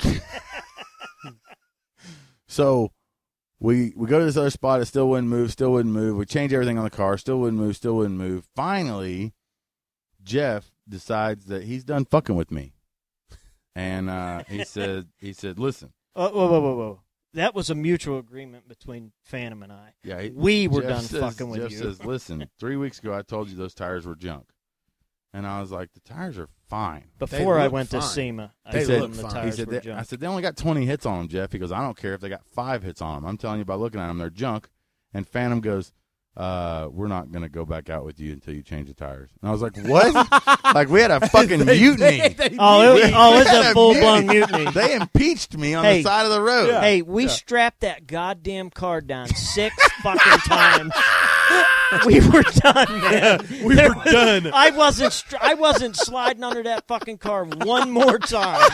So we go to this other spot. It still wouldn't move. We change everything on the car. Still wouldn't move. Finally, Jeff decides that he's done fucking with me. And he said, listen. Whoa. That was a mutual agreement between Phantom and I. Yeah, we were Jeff done says, fucking with Jeff you. says, listen, 3 weeks ago I told you those tires were junk. And I was like, the tires are fine. Before I look went to fine. SEMA, I They told look him the fine. tires He said, were junk. I said, they only got 20 hits on them, Jeff. He goes, I don't care if they got 5 hits on them. I'm telling you by looking at them, they're junk. And Phantom goes, we're not going to go back out with you until you change the tires. And I was like, what? Like, we had a fucking mutiny. It's a full-blown mutiny. They impeached me on Hey. the side of the road. Hey, we strapped that goddamn car down 6 fucking times. We were done, man. We were done. I wasn't sliding under that fucking car one more time.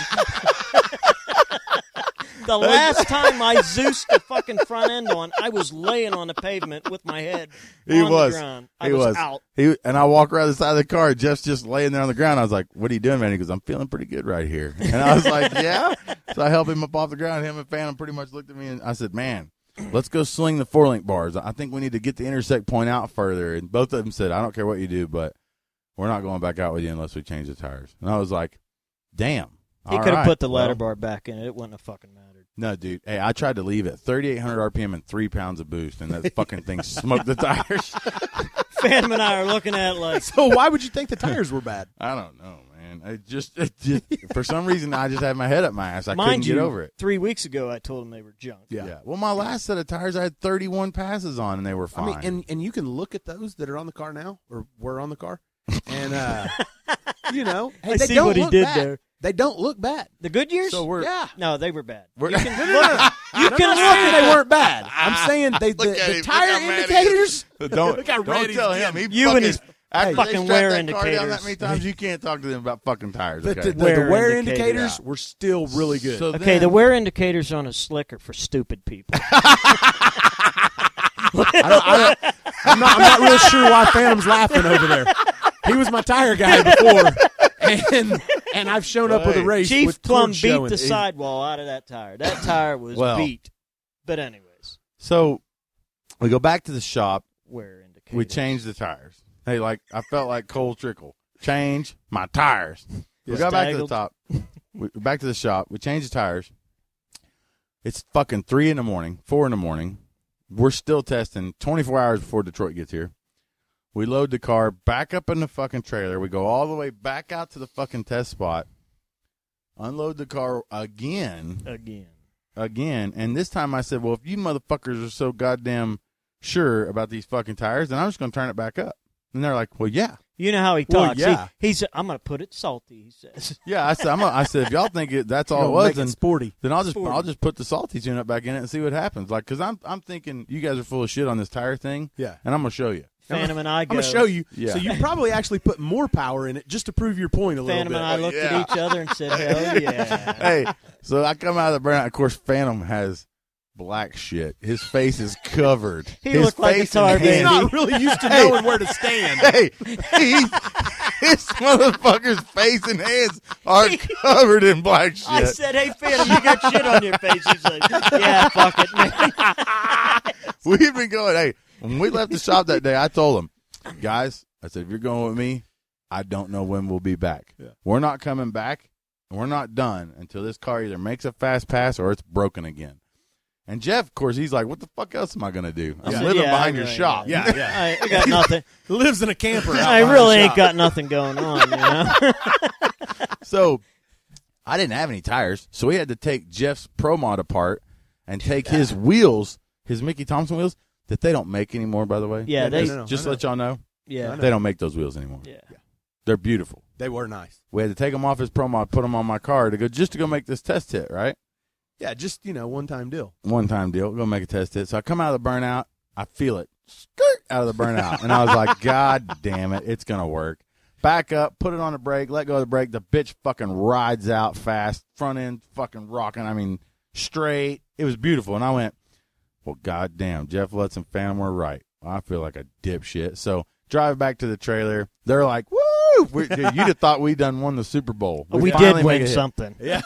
The last time I Zeused the fucking front end on, I was laying on the pavement with my head on the ground. I was out. And I walk around the side of the car. Jeff's just laying there on the ground. I was like, what are you doing, man? He goes, I'm feeling pretty good right here. And I was like, yeah? So I helped him up off the ground. Him and Phantom pretty much looked at me, and I said, man, let's go sling the 4-link bars. I think we need to get the intersect point out further. And both of them said, I don't care what you do, but we're not going back out with you unless we change the tires. And I was like, damn. He could have put the ladder bar back in it. It wouldn't have fucking mattered. No, dude. Hey, I tried to leave at 3,800 RPM and 3 pounds of boost, and that fucking thing smoked the tires. Phantom and I are looking at it like, So why would you think the tires were bad? I don't know, man. It just for some reason, I just had my head up my ass. I couldn't mind you, get over it. 3 weeks ago I told him they were junk. Yeah. Well, my last set of tires, I had 31 passes on, and they were fine. I mean, and you can look at those that are on the car now, or were on the car, and hey, I they see don't what he look did bad. there. They don't look bad. The Goodyears? So we're Yeah. No, they were bad. we're You can No, look. no, no. You I'm can not look saying at they weren't bad. I'm saying Look at the him. Look tire how mad he is. indicators. don't Look how red he's tell him. getting. He You and fucking, his after fucking they strapped wear that car down indicators. that many times, you can't talk to them about fucking tires. But Okay? the Wear wear indicators. indicators were still really good. So Okay, then- the wear indicators on a slick are for stupid people. I'm not real sure why Phantom's laughing over there. He was my tire guy before, and I've shown up with a race Chief with Plum cords beat showing. the sidewall out of that tire. That tire was Well. beat. But anyways, So we go back to the shop. wear indicators. We changed the tires. Hey, I felt like Cole Trickle. Change my tires. We got back to the Staggled. top. Back to the shop. We changed the tires. It's fucking 3 in the morning, 4 in the morning. We're still testing 24 hours before Detroit gets here. We load the car back up in the fucking trailer. We go all the way back out to the fucking test spot. Unload the car again. And this time I said, well, if you motherfuckers are so goddamn sure about these fucking tires, then I'm just going to turn it back up. And they're like, well, yeah. You know how he Well, talks. yeah. He said, I'm going to put it salty, he says. Yeah, I said, if y'all think that's all it Gonna was, make it then sporty. I'll just put the salty tune up back in it and see what happens. Like, because I'm thinking you guys are full of shit on this tire thing. Yeah. And I'm gonna show you. Phantom and I I'm go. going to show you. Yeah. So you probably actually put more power in it just to prove your point a little Phantom bit. and I looked Yeah. at each other and said, hell yeah. Hey, so I come out of the burnout. Of course, Phantom has black shit. His face is covered. He His looked like a face tar and baby. He's hands- not really used to knowing where to stand. Hey, this motherfucker's face and hands are covered in black shit. I said, hey, Phantom, you got shit on your face. He's like, yeah, fuck it, man. We've been going. Hey, when we left the shop that day, I told them, guys, I said, if you're going with me, I don't know when we'll be back. Yeah. We're not coming back, and we're not done until this car either makes a fast pass or it's broken again. And Jeff, of course, he's like, what the fuck else am I going to do? I'm I said, living yeah, behind I your really shop. am. Yeah. I got nothing. Lives in a camper. out I behind really the ain't shop. got nothing going on, you know? So I didn't have any tires, so we had to take Jeff's Pro Mod apart and take his wheels, his Mickey Thompson wheels, that they don't make anymore, by the way. Yeah, they, no, no. Just I to let y'all know, yeah. they don't make those wheels anymore. Yeah. They're beautiful. They were nice. We had to take them off his Pro Mod, put them on my car just to go make this test hit, right? Yeah, just, one-time deal. One-time deal. Go make a test hit. So I come out of the burnout. I feel it skirt out of the burnout. And I was like, God damn it, it's going to work. back up, put it on the brake, let go of the brake. The bitch fucking rides out fast, front end fucking rocking. I mean, straight. It was beautiful. And I went, well, goddamn, Jeff Lutz and Phantom were right. I feel like a dipshit. So drive back to the trailer. They're like, woo! Dude, you'd have thought we done won the Super Bowl. We finally did made win it. something. Yeah.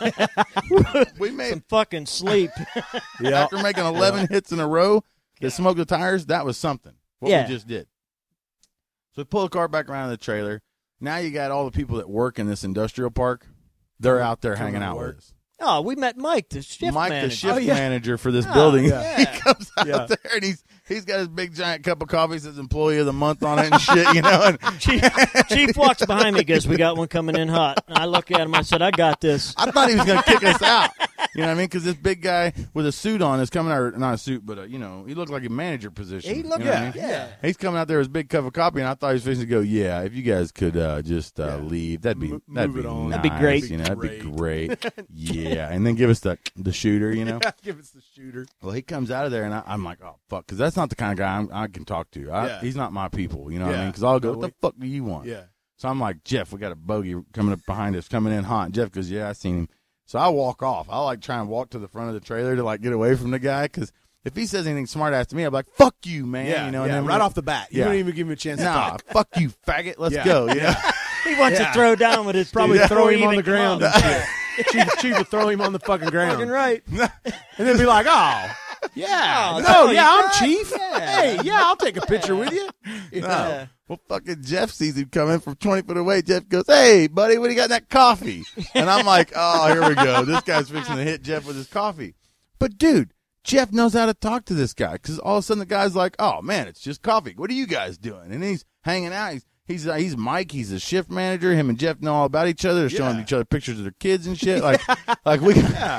We made Some fucking sleep. Yeah. after making 11 hits in a row that smoked the tires. That was something. What Yeah. we just did. So we pull the car back around the trailer. Now you got all the people that work in this industrial park. They're out there hanging out with us. Oh, we met Mike, the shift Mike, manager. the shift yeah. manager for this Oh, building, yeah. he comes out Yeah. there and he's got his big giant cup of coffee, says Employee of the Month on it and shit, you know. And Chief walks behind me, goes, we got one coming in hot. And I look at him, I said, I got this. I thought he was going to kick us out. You know what I mean? Because this big guy with a suit on is coming out, not a suit, but he looked like a manager position. He looked, you know what I mean? yeah. He's coming out there with his big cup of coffee, and I thought he was fixing to go, yeah, if you guys could just leave, that'd be Move that'd it be on. nice, That'd be great. You know, that'd be great. Yeah, and then give us the shooter, you know. Give us the shooter. Well, he comes out of there, and I'm like, oh fuck, because that's not the kind of guy I can talk to. Yeah. He's not my people, you know what I Yeah. mean? Because I'll go, No, what the fuck do you want? Yeah. So I'm like, Jeff, we got a bogey coming up behind us, coming in hot. And Jeff goes, yeah, I seen him. So I walk off. I like try and walk to the front of the trailer to like get away from the guy because if he says anything smart ass to me, I'm like, fuck you, man. Yeah. You know, yeah. and then Right off the bat. You Yeah. don't even give him a chance to nah, talk. fuck you, faggot. Let's Yeah. go. You know? He wants Yeah. to throw down with his Probably dude throw before him he on the even ground comes. and shit. Chief would throw him on the fucking ground. Fucking right. And then be like, oh, yeah. Oh, no, that's all yeah, you I'm got? Chief. Yeah. Hey, yeah, I'll take a picture with you. You know? Yeah. Well, fucking Jeff sees him coming from 20 foot away. Jeff goes, hey, buddy, what do you got in that coffee? And I'm like, oh, here we go. This guy's fixing to hit Jeff with his coffee. But, dude, Jeff knows how to talk to this guy because all of a sudden the guy's like, oh, man, it's just coffee. What are you guys doing? And he's hanging out. He's Mike. He's a shift manager. Him and Jeff know all about each other. They're showing Yeah. each other pictures of their kids and shit. Like we.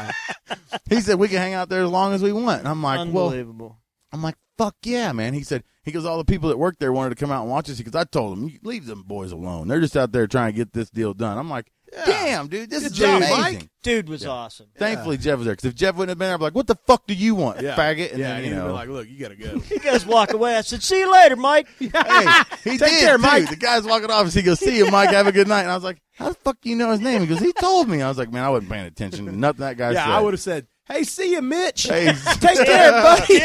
He said we can hang out there as long as we want. And I'm like, well, Unbelievable. I'm like, fuck yeah, man. He goes, all the people that work there wanted to come out and watch us because I told them, you leave them boys alone. They're just out there trying to get this deal done. I'm like, damn, dude, this Good is job, amazing. Mike. Dude was awesome. Thankfully, Jeff was there because if Jeff wouldn't have been there, I'd be like, what the fuck do you want, Yeah. faggot? And yeah, then, and you he'd know. be like, look, you got to go. You guys walk away. I said, see you later, Mike. Hey, he Take did, care, too. Mike. The guy's walking off. He goes, see you, Mike. Have a good night. And I was like, how the fuck do you know his name? He goes, he told me. I was like, man, I wasn't paying attention to nothing that guy Yeah, said. I would have said, hey, see you, Mitch. Hey, Take care, buddy.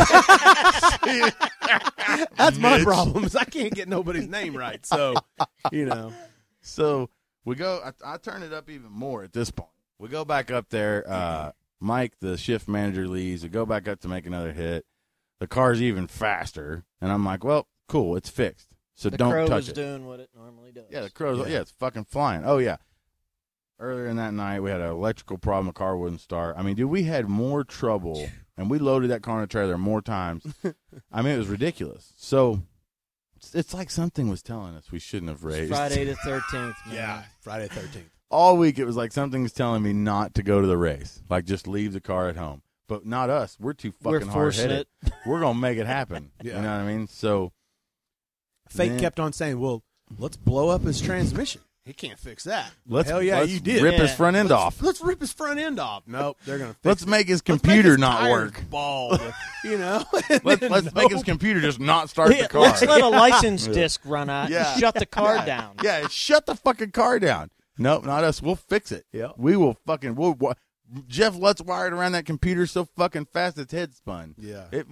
That's That's my problem is I can't get nobody's name right. So, you know. So we go. I turn it up even more at this point. We go back up there. Mike, the shift manager, leaves. We go back up to make another hit. The car's even faster, and I'm like, "Well, cool, it's fixed. So The don't crow touch is it." doing what it normally does. Yeah, the crow's Yeah. it's fucking flying. Oh yeah. Earlier in that night, we had an electrical problem. The car wouldn't start. I mean, dude, we had more trouble, and we loaded that car in a trailer more times. I mean, it was ridiculous. So it's like something was telling us we shouldn't have It's raced. Friday the 13th. Man. Yeah, Friday 13th. All week it was like something was telling me not to go to the race, like just leave the car at home. But not us. We're too We're fucking hard forcing headed. it. We're gonna make it happen. Yeah. You know what I mean? So Fate then- kept on saying, well, let's blow up his transmission. He can't fix that. let's Hell yeah, let's you did. rip his Yeah. front end off. Let's rip his front end off. Nope, they're gonna. Fix Let's it. make his Let's make computer his not tires work. bald, you know. Let's make his computer just not start the Yeah, car. let's let a license disc run out Yeah. and shut the car Yeah. down. Yeah, shut the fucking car down. Nope, not us. We'll fix it. Yeah. We will fucking. Jeff Lutz wired around that computer so fucking fast its head spun. Yeah. It,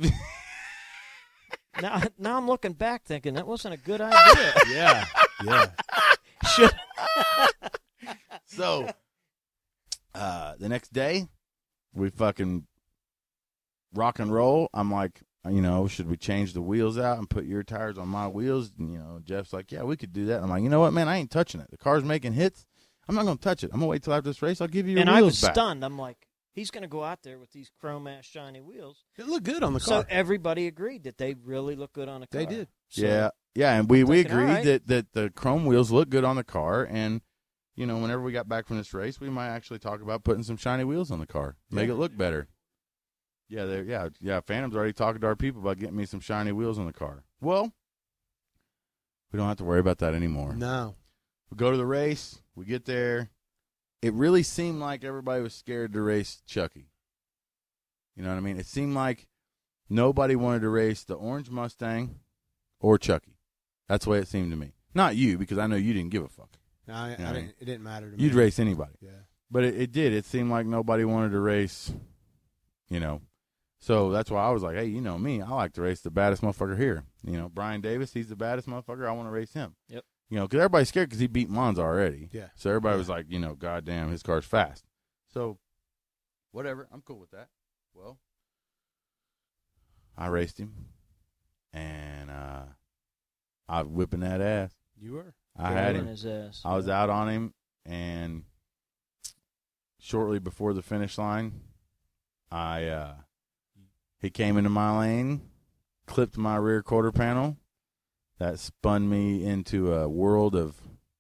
Now I'm looking back thinking that wasn't a good idea. Yeah. Yeah. Should So, the next day, we fucking rock and roll. I'm like, should we change the wheels out and put your tires on my wheels? And, Jeff's like, yeah, we could do that. I'm like, you know what, man? I ain't touching it. The car's making hits. I'm not going to touch it. I'm going to wait till after this race. I'll give you your and wheels I was back. stunned. I'm like, he's going to go out there with these chrome ass shiny wheels. It looked good on the So car. everybody agreed that they really look good on a car. They did. So, Yeah, and we thinking, all agreed right. that the chrome wheels look good on the car. And, whenever we got back from this race, we might actually talk about putting some shiny wheels on the car. Make it look better. Yeah, Phantom's already talking to our people about getting me some shiny wheels on the car. Well, we don't have to worry about that anymore. No. We go to the race. We get there. It really seemed like everybody was scared to race Chucky. You know what I mean? It seemed like nobody wanted to race the orange Mustang or Chucky. That's the way it seemed to me. Not you, because I know you didn't give a fuck. No, I Yeah. didn't, it didn't matter to me. You'd race anybody. Yeah. But it did. It seemed like nobody wanted to race, you know. So that's why I was like, hey, you know me. I like to race the baddest motherfucker here. You know, Brian Davis, he's the baddest motherfucker. I want to race him. Yep. You know, because everybody's scared because he beat Monza already. Yeah. So everybody Yeah. was like, you know, goddamn, his car's fast. So, whatever. I'm cool with that. Well, I raced him, and I was whipping that ass. You were. I had Throwing him. his ass. I was out on him, and shortly before the finish line, he came into my lane, clipped my rear quarter panel. That spun me into a world of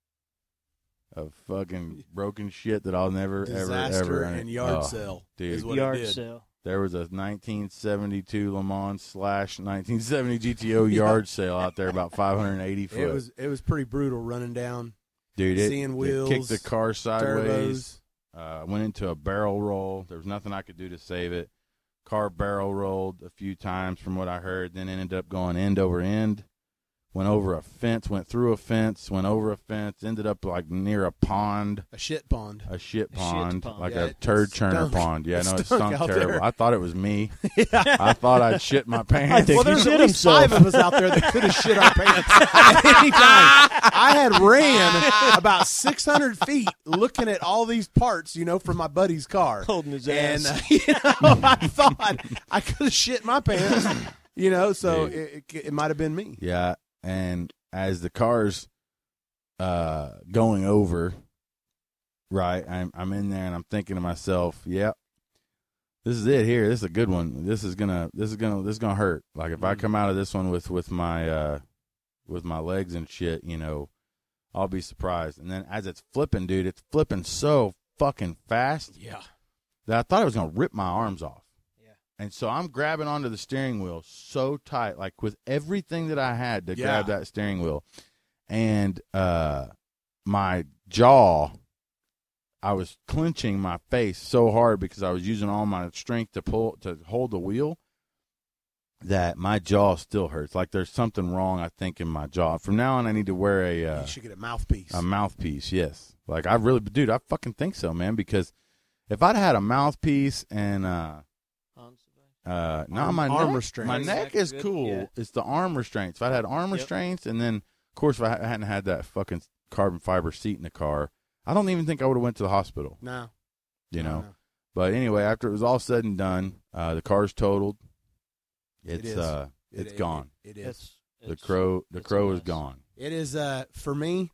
fucking broken shit that I'll never Disaster ever and yard oh, sale dude. is what Yard it did. sale. There was a 1972 Le Mans / 1970 GTO yard sale out there, about 580 foot. It was pretty brutal running down. Dude, seeing wheels, it kicked the car sideways. Turbos. Went into a barrel roll. There was nothing I could do to save it. Car barrel rolled a few times from what I heard, then ended up going end over end. Went over a fence, went through a fence, went over a fence, ended up like near a pond. A shit pond. A shit pond. Like Yeah, a turd it churner stunk. pond. Yeah, It no, it stunk stunk out terrible. there. I thought it was me. I thought I'd shit my pants. think Well, he there's shit at least himself. 5 of us out there that could have shit our pants at any time. I had ran about 600 feet looking at all these parts, you know, from my buddy's car. Holding his And, ass. you know, I thought I could have shit my pants, you know, so Dude. it might have been me. Yeah, and as the car's going over, right, I'm in there and I'm thinking to myself, yep, this is it here. This is a good one. This is gonna hurt. Like if I come out of this one with my legs and shit, you know, I'll be surprised. And then as it's flipping, dude, it's flipping so fucking fast Yeah. that I thought I was gonna rip my arms off. Yeah. And so I'm grabbing onto the steering wheel so tight, like with everything that I had to grab that steering wheel. And my jaw, I was clenching my face so hard because I was using all my strength to hold the wheel that my jaw still hurts. Like there's something wrong, I think, in my jaw. From now on, I need to wear You should get a mouthpiece. a mouthpiece, yes. Like I really, dude, I fucking think so, man, because if I'd had a mouthpiece and no, my arm neck, restraints. my neck is Good, cool. yeah. It's the arm restraints. If I had arm restraints, and then of course if I hadn't had that fucking carbon fiber seat in the car, I don't even think I would have went to the hospital. No. You know. No. But anyway, after it was all said and done, the car's totaled. It It's is. it's gone. It is. The crow it's is a mess. gone. It is for me.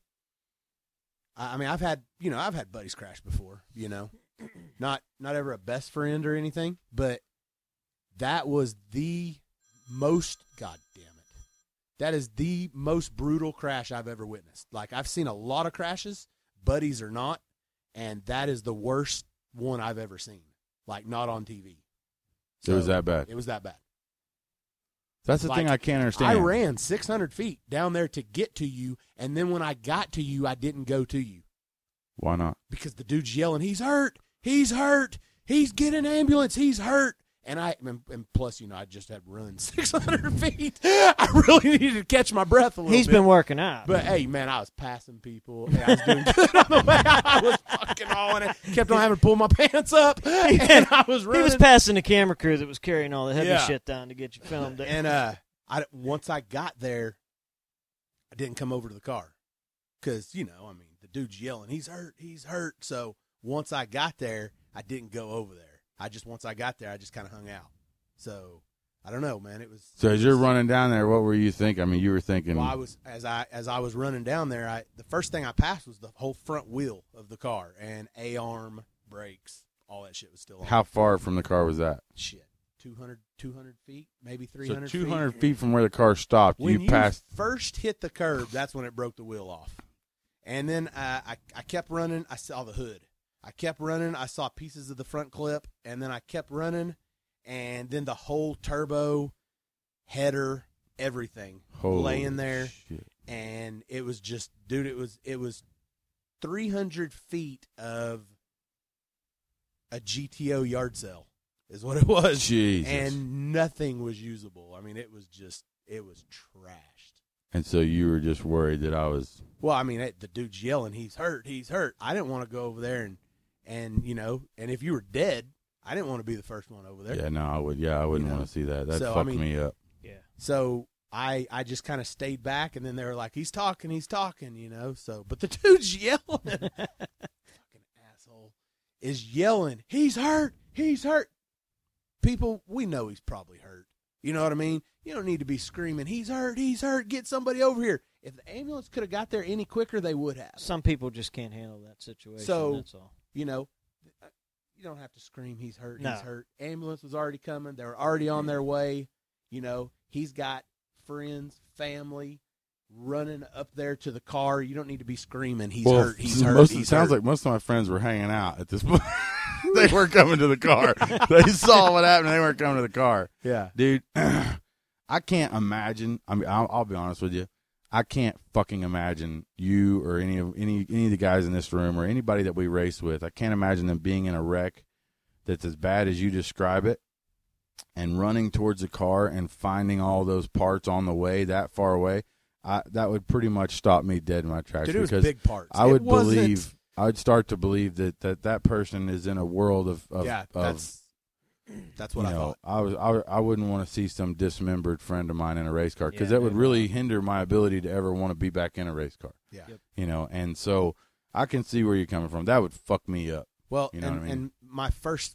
I mean, I've had buddies crash before. You know, not ever a best friend or anything, but that was the most. God damn it! That is the most brutal crash I've ever witnessed. Like I've seen a lot of crashes, buddies or not, and that is the worst one I've ever seen. Like not on TV. It was that bad. It was that bad. That's the Like, thing I can't understand. I ran 600 feet down there to get to you, and then when I got to you, I didn't go to you Why not? because the dude's yelling, "He's hurt! He's hurt! He's getting an ambulance! He's hurt!" And plus, you know, I just had run 600 feet. I really needed to catch my breath a little He's bit. been working out. But hey, man, I was passing people. And I was doing good on the way. I was fucking on it. Kept on having to pull my pants up, and I was running. he was passing the camera crew that was carrying all the heavy Yeah. shit down to get you filmed. And once I got there, I didn't come over to the car because, you know, I mean, the dude's yelling, "He's hurt, he's hurt." So once I got there, I didn't go over there. Once I got there, I just kind of hung out. So I don't know, man. It was So as you're running down there, what were you thinking? I mean, you were thinking. Well, I was as I was running down there. The first thing I passed was the whole front wheel of the car and A-arm brakes. All that shit was still on. How far from the car was that? Shit, 200 feet, maybe So 300. 200 feet from where the car stopped, When you passed. first hit the curb, that's when it broke the wheel off. And then I kept running. I saw the hood. I kept running. I saw pieces of the front clip, and then I kept running, and then the whole turbo, header, everything Holy laying there. shit. And it was just, dude, it was 300 feet of a GTO yard sale is what it was. Jesus. And nothing was usable. I mean, it was trashed. And so you were just worried that I was. Well, I mean, the dude's yelling, he's hurt, he's hurt. I didn't want to go over there and and if you were dead, I didn't want to be the first one over there. Yeah, no, I would. Yeah, I wouldn't want to see that. That fucked me up. Yeah. So I just kind of stayed back, and then they were like, he's talking, So, but the dude's yelling. Fucking asshole is yelling, he's hurt. People, we know he's probably hurt. You know what I mean? You don't need to be screaming, he's hurt, get somebody over here. If the ambulance could have got there any quicker, they would have. Some people just can't handle that situation. So, that's all. You don't have to scream, he's hurt, No. he's hurt. Ambulance was already coming. They were already on their way. He's got friends, family running up there to the car. You don't need to be screaming, he's hurt, he's hurt. It sounds like most of my friends were hanging out at this point. They weren't coming to the car. They saw what happened. They weren't coming to the car. Yeah. Dude, I can't imagine. I mean, I'll be honest with you. I can't fucking imagine you or any of the guys in this room or anybody that we race with. I can't imagine them being in a wreck that's as bad as you describe it and running towards the car and finding all those parts on the way that far away. That would pretty much stop me dead in my tracks. Dude, it was because big parts. I would believe. I'd start to believe that person is in a world of that's what I thought. I wouldn't want to see some dismembered friend of mine in a race car because that would really hinder my ability to ever want to be back in a race car. Yeah. Yep. And so I can see where you're coming from. That would fuck me up. Well, you know what I mean? And my first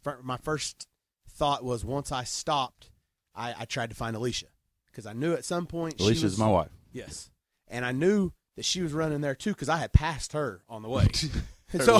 thought was once I stopped, I tried to find Alicia because I knew at some point Alicia's my wife. Yes, and I knew that she was running there too because I had passed her on the way. And so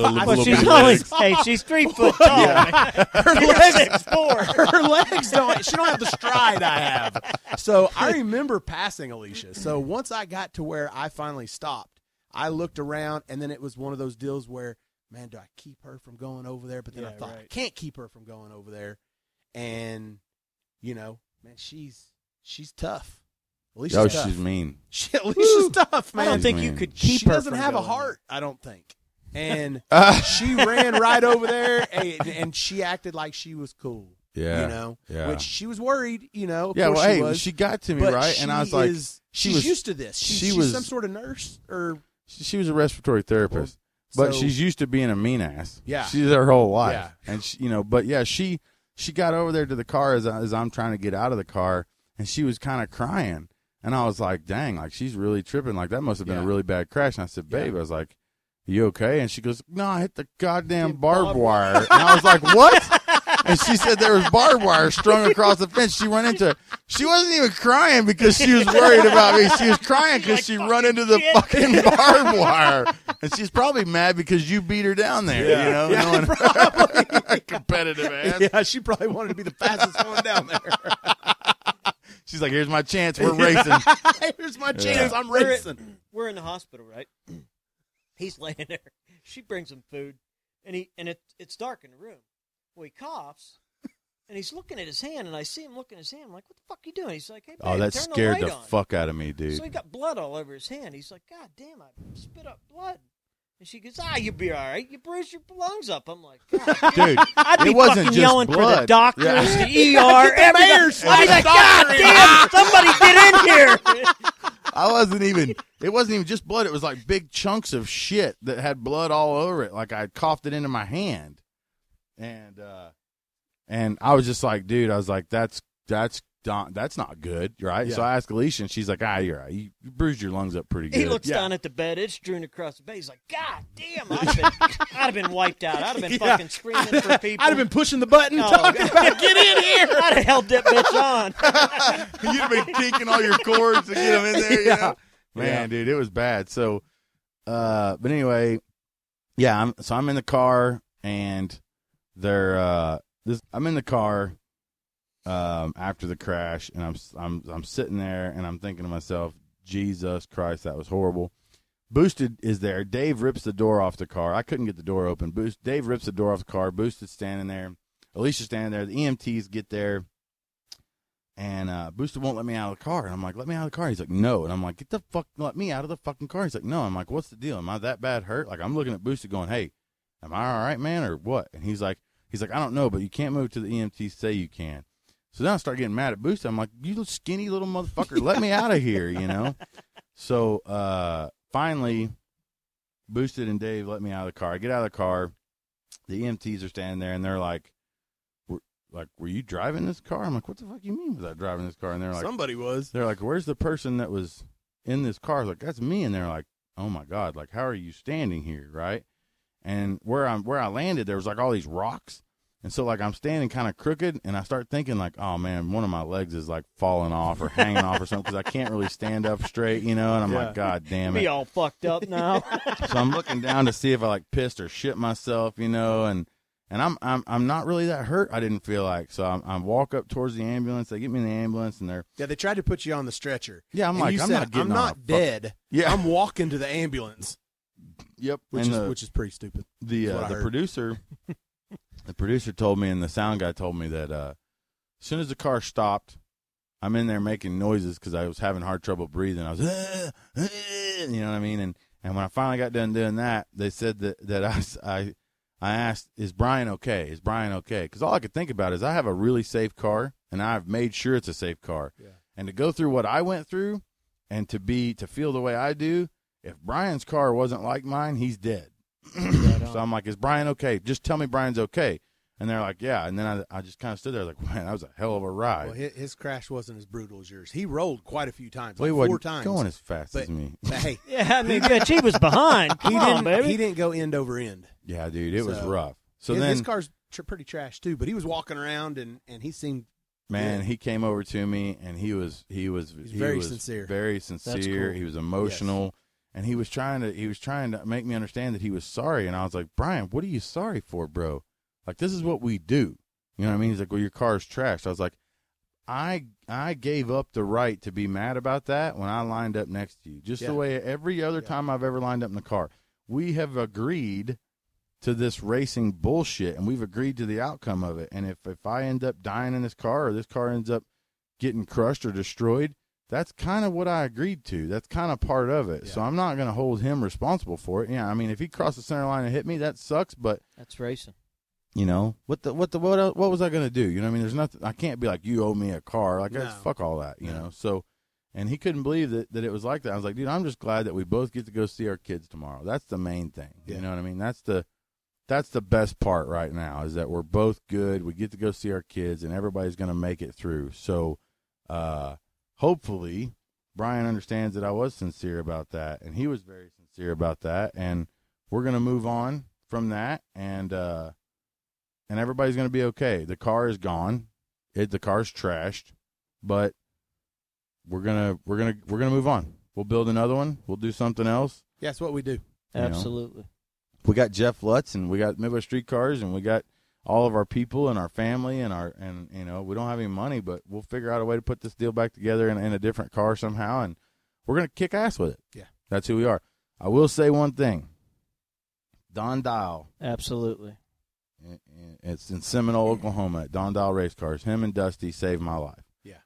she's 3 foot tall. Yeah. Her legs 6'4". Her legs don't. She don't have the stride I have. So I remember passing Alicia. So once I got to where I finally stopped, I looked around, and then it was one of those deals where, man, do I keep her from going over there? But then I thought I can't keep her from going over there. And man, she's tough. Alicia's tough. She's mean. Alicia's tough, man. I don't think you could keep she her. She doesn't from have a going heart. I don't think. And she ran right over there, and she acted like she was cool. Yeah. Which she was worried. Of yeah. course Well, she was. She got to me right, and I was like, she's used to this. She's some sort of nurse, or she was a respiratory therapist, but she's used to being a mean ass. Yeah. She's her whole life. Yeah. And she got over there to the car as I'm trying to get out of the car, and she was kind of crying, and I was like, dang, like she's really tripping. Like that must have been a really bad crash. And I said, babe, I was like, you okay? And she goes, no, I hit the goddamn barbed wire. And I was like, what? And she said there was barbed wire strung across the fence. She run into it. She wasn't even crying because she was worried about me. She was crying because she run into the fucking barbed wire. And she's probably mad because you beat her down there. Yeah. Yeah, probably. Competitive ass. Yeah, she probably wanted to be the fastest one down there. She's like, here's my chance. We're racing. Here's my chance. I'm racing. We're in the hospital, right? He's laying there. She brings him food, and it's dark in the room. Well, he coughs, and he's looking at his hand, and I see him looking at his hand. I'm like, what the fuck are you doing? He's like, hey, babe, that turn scared the the light on. fuck out of me, dude. So he got blood all over his hand. He's like, God damn, I spit up blood. And she goes, you'll be all right. You bruised your lungs up. I'm like, God, dude, I'd be it wasn't fucking just yelling for the blood. doctors, Yeah. the ER, everything. I'd be like, God damn, somebody get in here. It wasn't even just blood. It was like big chunks of shit that had blood all over it. Like I coughed it into my hand. And I was just like, dude, I was like, that's not good, right? Yeah. So I asked Alicia, and she's like, you're right. You bruised your lungs up pretty good. He looks down at the bed. It's strewn across the bed. He's like, God damn, I'd have been wiped out. I'd have been fucking screaming for people. I'd have been pushing the button, talking about, get in here. I'd have held that bitch on. You'd have been kinking all your cords to get them in there. You know? Man, dude, it was bad. So, but anyway, yeah. I'm in the car, and I'm in the car after the crash, and I'm sitting there, and I'm thinking to myself, Jesus Christ, that was horrible. Boosted is there. Dave rips the door off the car. I couldn't get the door open. Dave rips the door off the car. Boosted's standing there. Alicia's standing there. The EMTs get there. And Boosted won't let me out of the car. And I'm like, let me out of the car. He's like, no. And I'm like, let me out of the fucking car. He's like, no. I'm like, what's the deal? Am I that bad hurt? Like, I'm looking at Boosted going, hey, am I all right, man, or what? And he's like, I don't know, but you can't move to the EMTs say you can. So then I start getting mad at Boosted. I'm like, you little skinny little motherfucker, let me out of here, So finally, Boosted and Dave let me out of the car. I get out of the car. The EMTs are standing there, and they're like, were you driving this car? I'm like, what the fuck you mean was I driving this car? And they're like, somebody was. They're like, where's the person that was in this car? I was like, that's me. And they're like, oh my God, like, how are you standing here, right? And where I landed, there was like all these rocks. And so like I'm standing kind of crooked, and I start thinking like, oh man, one of my legs is like falling off or hanging off or something, because I can't really stand up straight, And I'm like, God damn it. Be all fucked up now. So I'm looking down to see if I like pissed or shit myself, and I'm not really that hurt. I didn't feel like. So I walk up towards the ambulance. They get me in the ambulance, and they're they tried to put you on the stretcher. Yeah, I'm and like, you I'm said, not getting I'm on not a dead. Yeah. I'm walking to the ambulance. Yep, Which is pretty stupid. The producer told me, and the sound guy told me that as soon as the car stopped, I'm in there making noises because I was having hard trouble breathing. I was, you know what I mean? And when I finally got done doing that, they said that I asked, is Brian okay? Is Brian okay? Because all I could think about is I have a really safe car, and I've made sure it's a safe car. Yeah. And to go through what I went through, and to feel the way I do, if Brian's car wasn't like mine, he's dead. So I'm like, is Brian okay? Just tell me Brian's okay. And they're like, yeah. And then I just kind of stood there like, man, that was a hell of a ride. Well, his crash wasn't as brutal as yours. He rolled quite a few times, Well, like he wasn't 4 times. going as fast as me. But hey, Yeah, I mean, bitch, he was behind. Come on, baby. he didn't go end over end. Yeah, dude, it was rough. So his then, car's pretty trash too, but he was walking around and he seemed man, good. he came over to me, and he was very sincere. Very sincere. cool. He was emotional. Yes. And he was trying to make me understand that he was sorry. And I was like, Brian, what are you sorry for, bro? Like, this is what we do. You know what I mean? He's like, well, your car's trashed. I was like, I gave up the right to be mad about that when I lined up next to you. Just the way every other time I've ever lined up in the car. We have agreed to this racing bullshit, and we've agreed to the outcome of it. And if I end up dying in this car, or this car ends up getting crushed or destroyed, that's kind of what I agreed to. That's kind of part of it. Yeah. So I'm not going to hold him responsible for it. Yeah, I mean, if he crossed the center line and hit me, that sucks. But that's racing. What was I going to do? You know what I mean? There's nothing. I can't be like, you owe me a car. Like, no. Fuck all that. You know. So, and he couldn't believe that it was like that. I was like, dude, I'm just glad that we both get to go see our kids tomorrow. That's the main thing. Yeah. You know what I mean? That's the best part right now, is that we're both good. We get to go see our kids, and everybody's going to make it through. So, hopefully Brian understands that I was sincere about that, and he was very sincere about that, and we're going to move on from that, and everybody's going to be okay. The car is gone. The car's trashed, but we're going to move on. We'll build another one. We'll do something else. Yeah, that's what we do. Absolutely. We got Jeff Lutz, and we got Midwest Street Cars, and we got all of our people and our family and we don't have any money, but we'll figure out a way to put this deal back together in a different car somehow, and we're going to kick ass with it. Yeah. That's who we are. I will say one thing. Don Dial. Absolutely. It's in Seminole, Oklahoma, at Don Dial Race Cars. Him and Dusty saved my life. Yeah.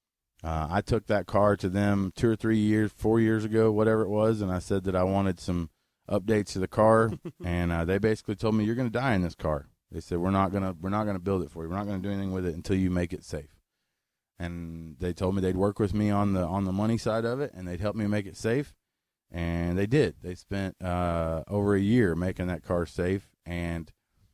I took that car to them 2 or 3 years, 4 years ago, whatever it was, and I said that I wanted some updates to the car, and they basically told me, you're going to die in this car. They said, we're not gonna build it for you. We're not gonna do anything with it until you make it safe. And they told me they'd work with me on the money side of it, and they'd help me make it safe. And they did. They spent over a year making that car safe. And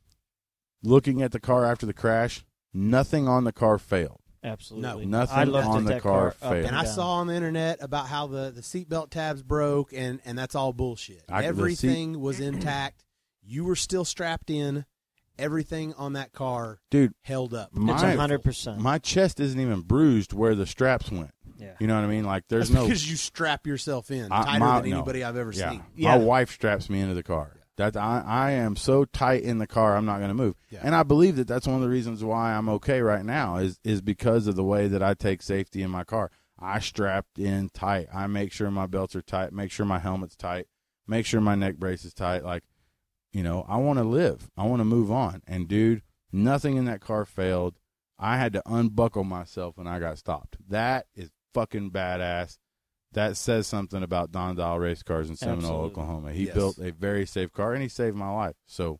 looking at the car after the crash, nothing on the car failed. Absolutely. No, nothing on the car failed. And I saw on the internet about how the seatbelt tabs broke, and that's all bullshit. Everything was intact. You were still strapped in. Everything on that car, dude, held up. It's 100%. My chest isn't even bruised where the straps went. Yeah. You know what I mean? Like, there's That's because you strap yourself in tighter than anybody I've ever seen. Yeah. My wife straps me into the car. That I am so tight in the car, I'm not going to move. Yeah. And I believe that that's one of the reasons why I'm okay right now is because of the way that I take safety in my car. I strapped in tight. I make sure my belts are tight, make sure my helmet's tight, make sure my neck brace is tight. Like, you know, I want to live. I want to move on. And, dude, nothing in that car failed. I had to unbuckle myself when I got stopped. That is fucking badass. That says something about Don Dial Race Cars in Seminole, Oklahoma. He built a very safe car, and he saved my life. So,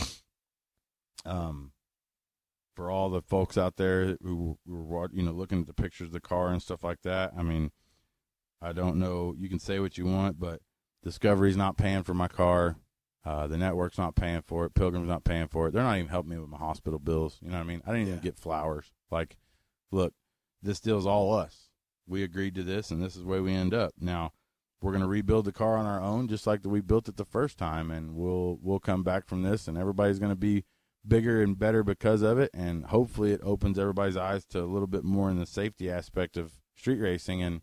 for all the folks out there who were, looking at the pictures of the car and stuff like that, I mean, I don't know. You can say what you want, but Discovery's not paying for my car. The network's not paying for it. Pilgrim's not paying for it. They're not even helping me with my hospital bills. You know what I mean? I didn't even get flowers. Like, look, this deal's all us. We agreed to this, and this is the way we end up. Now, we're going to rebuild the car on our own, just like we built it the first time, and we'll come back from this, and everybody's going to be bigger and better because of it, and hopefully it opens everybody's eyes to a little bit more in the safety aspect of street racing. And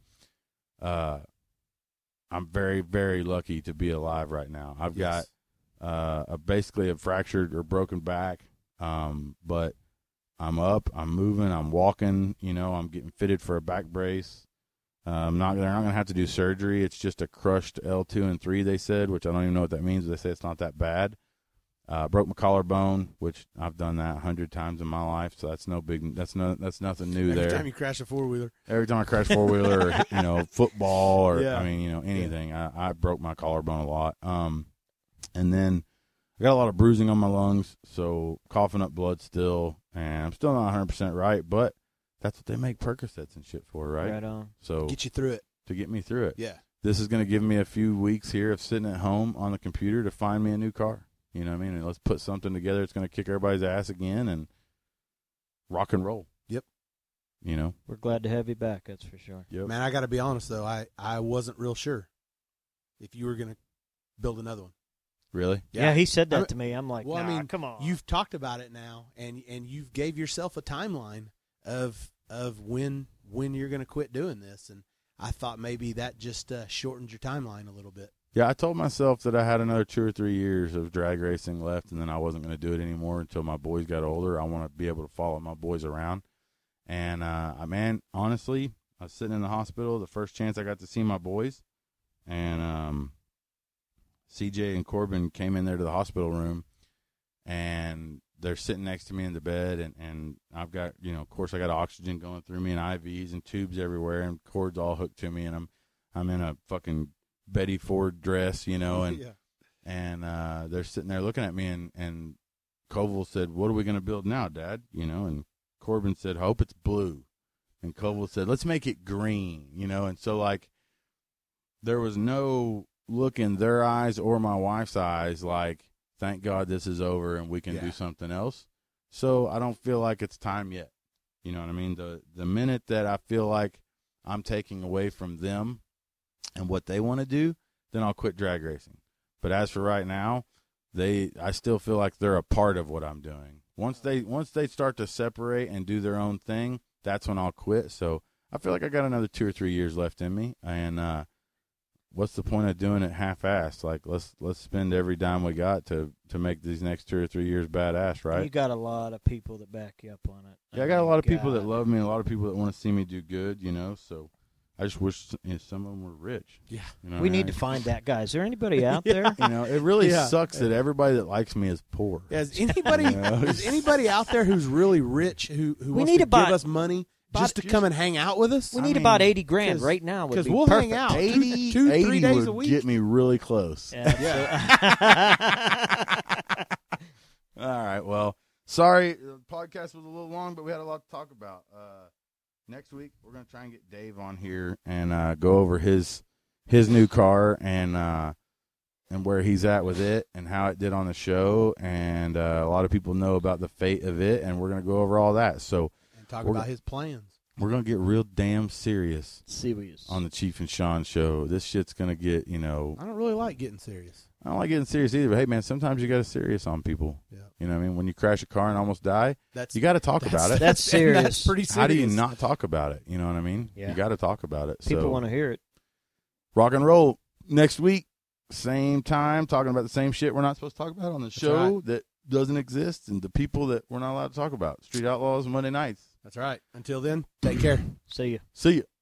I'm very, very lucky to be alive right now. I've got basically a fractured or broken back, but I'm up, I'm moving, I'm walking. You know, I'm getting fitted for a back brace. They're not going to have to do surgery. It's just a crushed L2 and 3, they said, which I don't even know what that means. They say it's not that bad. Broke my collarbone, which I've done that 100 times in my life, so that's nothing new there. Every time you crash a four-wheeler. Every time I crash four-wheeler, or football, or anything. I broke my collarbone a lot. And then I got a lot of bruising on my lungs, so coughing up blood still, and I'm still not 100% right, but that's what they make Percocets and shit for, right? Right on. So get you through it. To get me through it. Yeah. This is going to give me a few weeks here of sitting at home on the computer to find me a new car. You know what I mean? And let's put something together. It's going to kick everybody's ass again and rock and roll. Yep. You know? We're glad to have you back, that's for sure. Yep. Man, I got to be honest, though. I wasn't real sure if you were going to build another one. Really? Yeah, he said that to me. I'm like, well, nah, come on. You've talked about it now, and you've gave yourself a timeline of when you're going to quit doing this, and I thought maybe that just shortened your timeline a little bit. Yeah, I told myself that I had another 2 or 3 years of drag racing left, and then I wasn't going to do it anymore until my boys got older. I want to be able to follow my boys around. And, man, honestly, I was sitting in the hospital the first chance I got to see my boys, and CJ and Corbin came in there to the hospital room, and they're sitting next to me in the bed, and I've got, of course I got oxygen going through me and IVs and tubes everywhere and cords all hooked to me, and I'm in a fucking Betty Ford dress, and they're sitting there looking at me, and Koval said, "What are we going to build now, Dad?" And Corbin said, "Hope it's blue," and Koval said, "Let's make it green," and so like there was no look in their eyes or my wife's eyes like, thank God this is over and we can do something else. So I don't feel like it's time yet. You know what I mean? The minute that I feel like I'm taking away from them and what they want to do, then I'll quit drag racing. But as for right now, I still feel like they're a part of what I'm doing. Once they start to separate and do their own thing, that's when I'll quit. So I feel like I got another 2 or 3 years left in me, and what's the point of doing it half-assed? Like, let's spend every dime we got to make these next 2 or 3 years badass, right? You got a lot of people that back you up on it. Yeah, I got a lot of people that love me and a lot of people that want to see me do good, so I just wish some of them were rich. Yeah. We need to find that guy. Is there anybody out there? It really sucks that everybody that likes me is poor. Yeah, is anybody out there who's really rich who wants to give us money? Just to come and hang out with us? We need about $80,000 right now. Because we'll perfect. hang out 80, 3 days would a week. Get me really close. Yeah. All right. Well, sorry, the podcast was a little long, but we had a lot to talk about. Next week, we're going to try and get Dave on here and go over his new car and where he's at with it and how it did on the show. And a lot of people know about the fate of it, and we're going to go over all that. So. Talk about his plans. We're going to get real damn serious on the Chief and Sean show. This shit's going to get, I don't really like getting serious. I don't like getting serious either, but hey, man, sometimes you got to serious on people. Yeah. You know what I mean? When you crash a car and almost die, you got to talk about it. That's serious. That's pretty serious. How do you not talk about it? You know what I mean? Yeah. You got to talk about it. People want to hear it. Rock and roll next week, same time, talking about the same shit we're not supposed to talk about on the show that doesn't exist and the people that we're not allowed to talk about. Street Outlaws Monday nights. That's right. Until then, take care. See ya. See ya.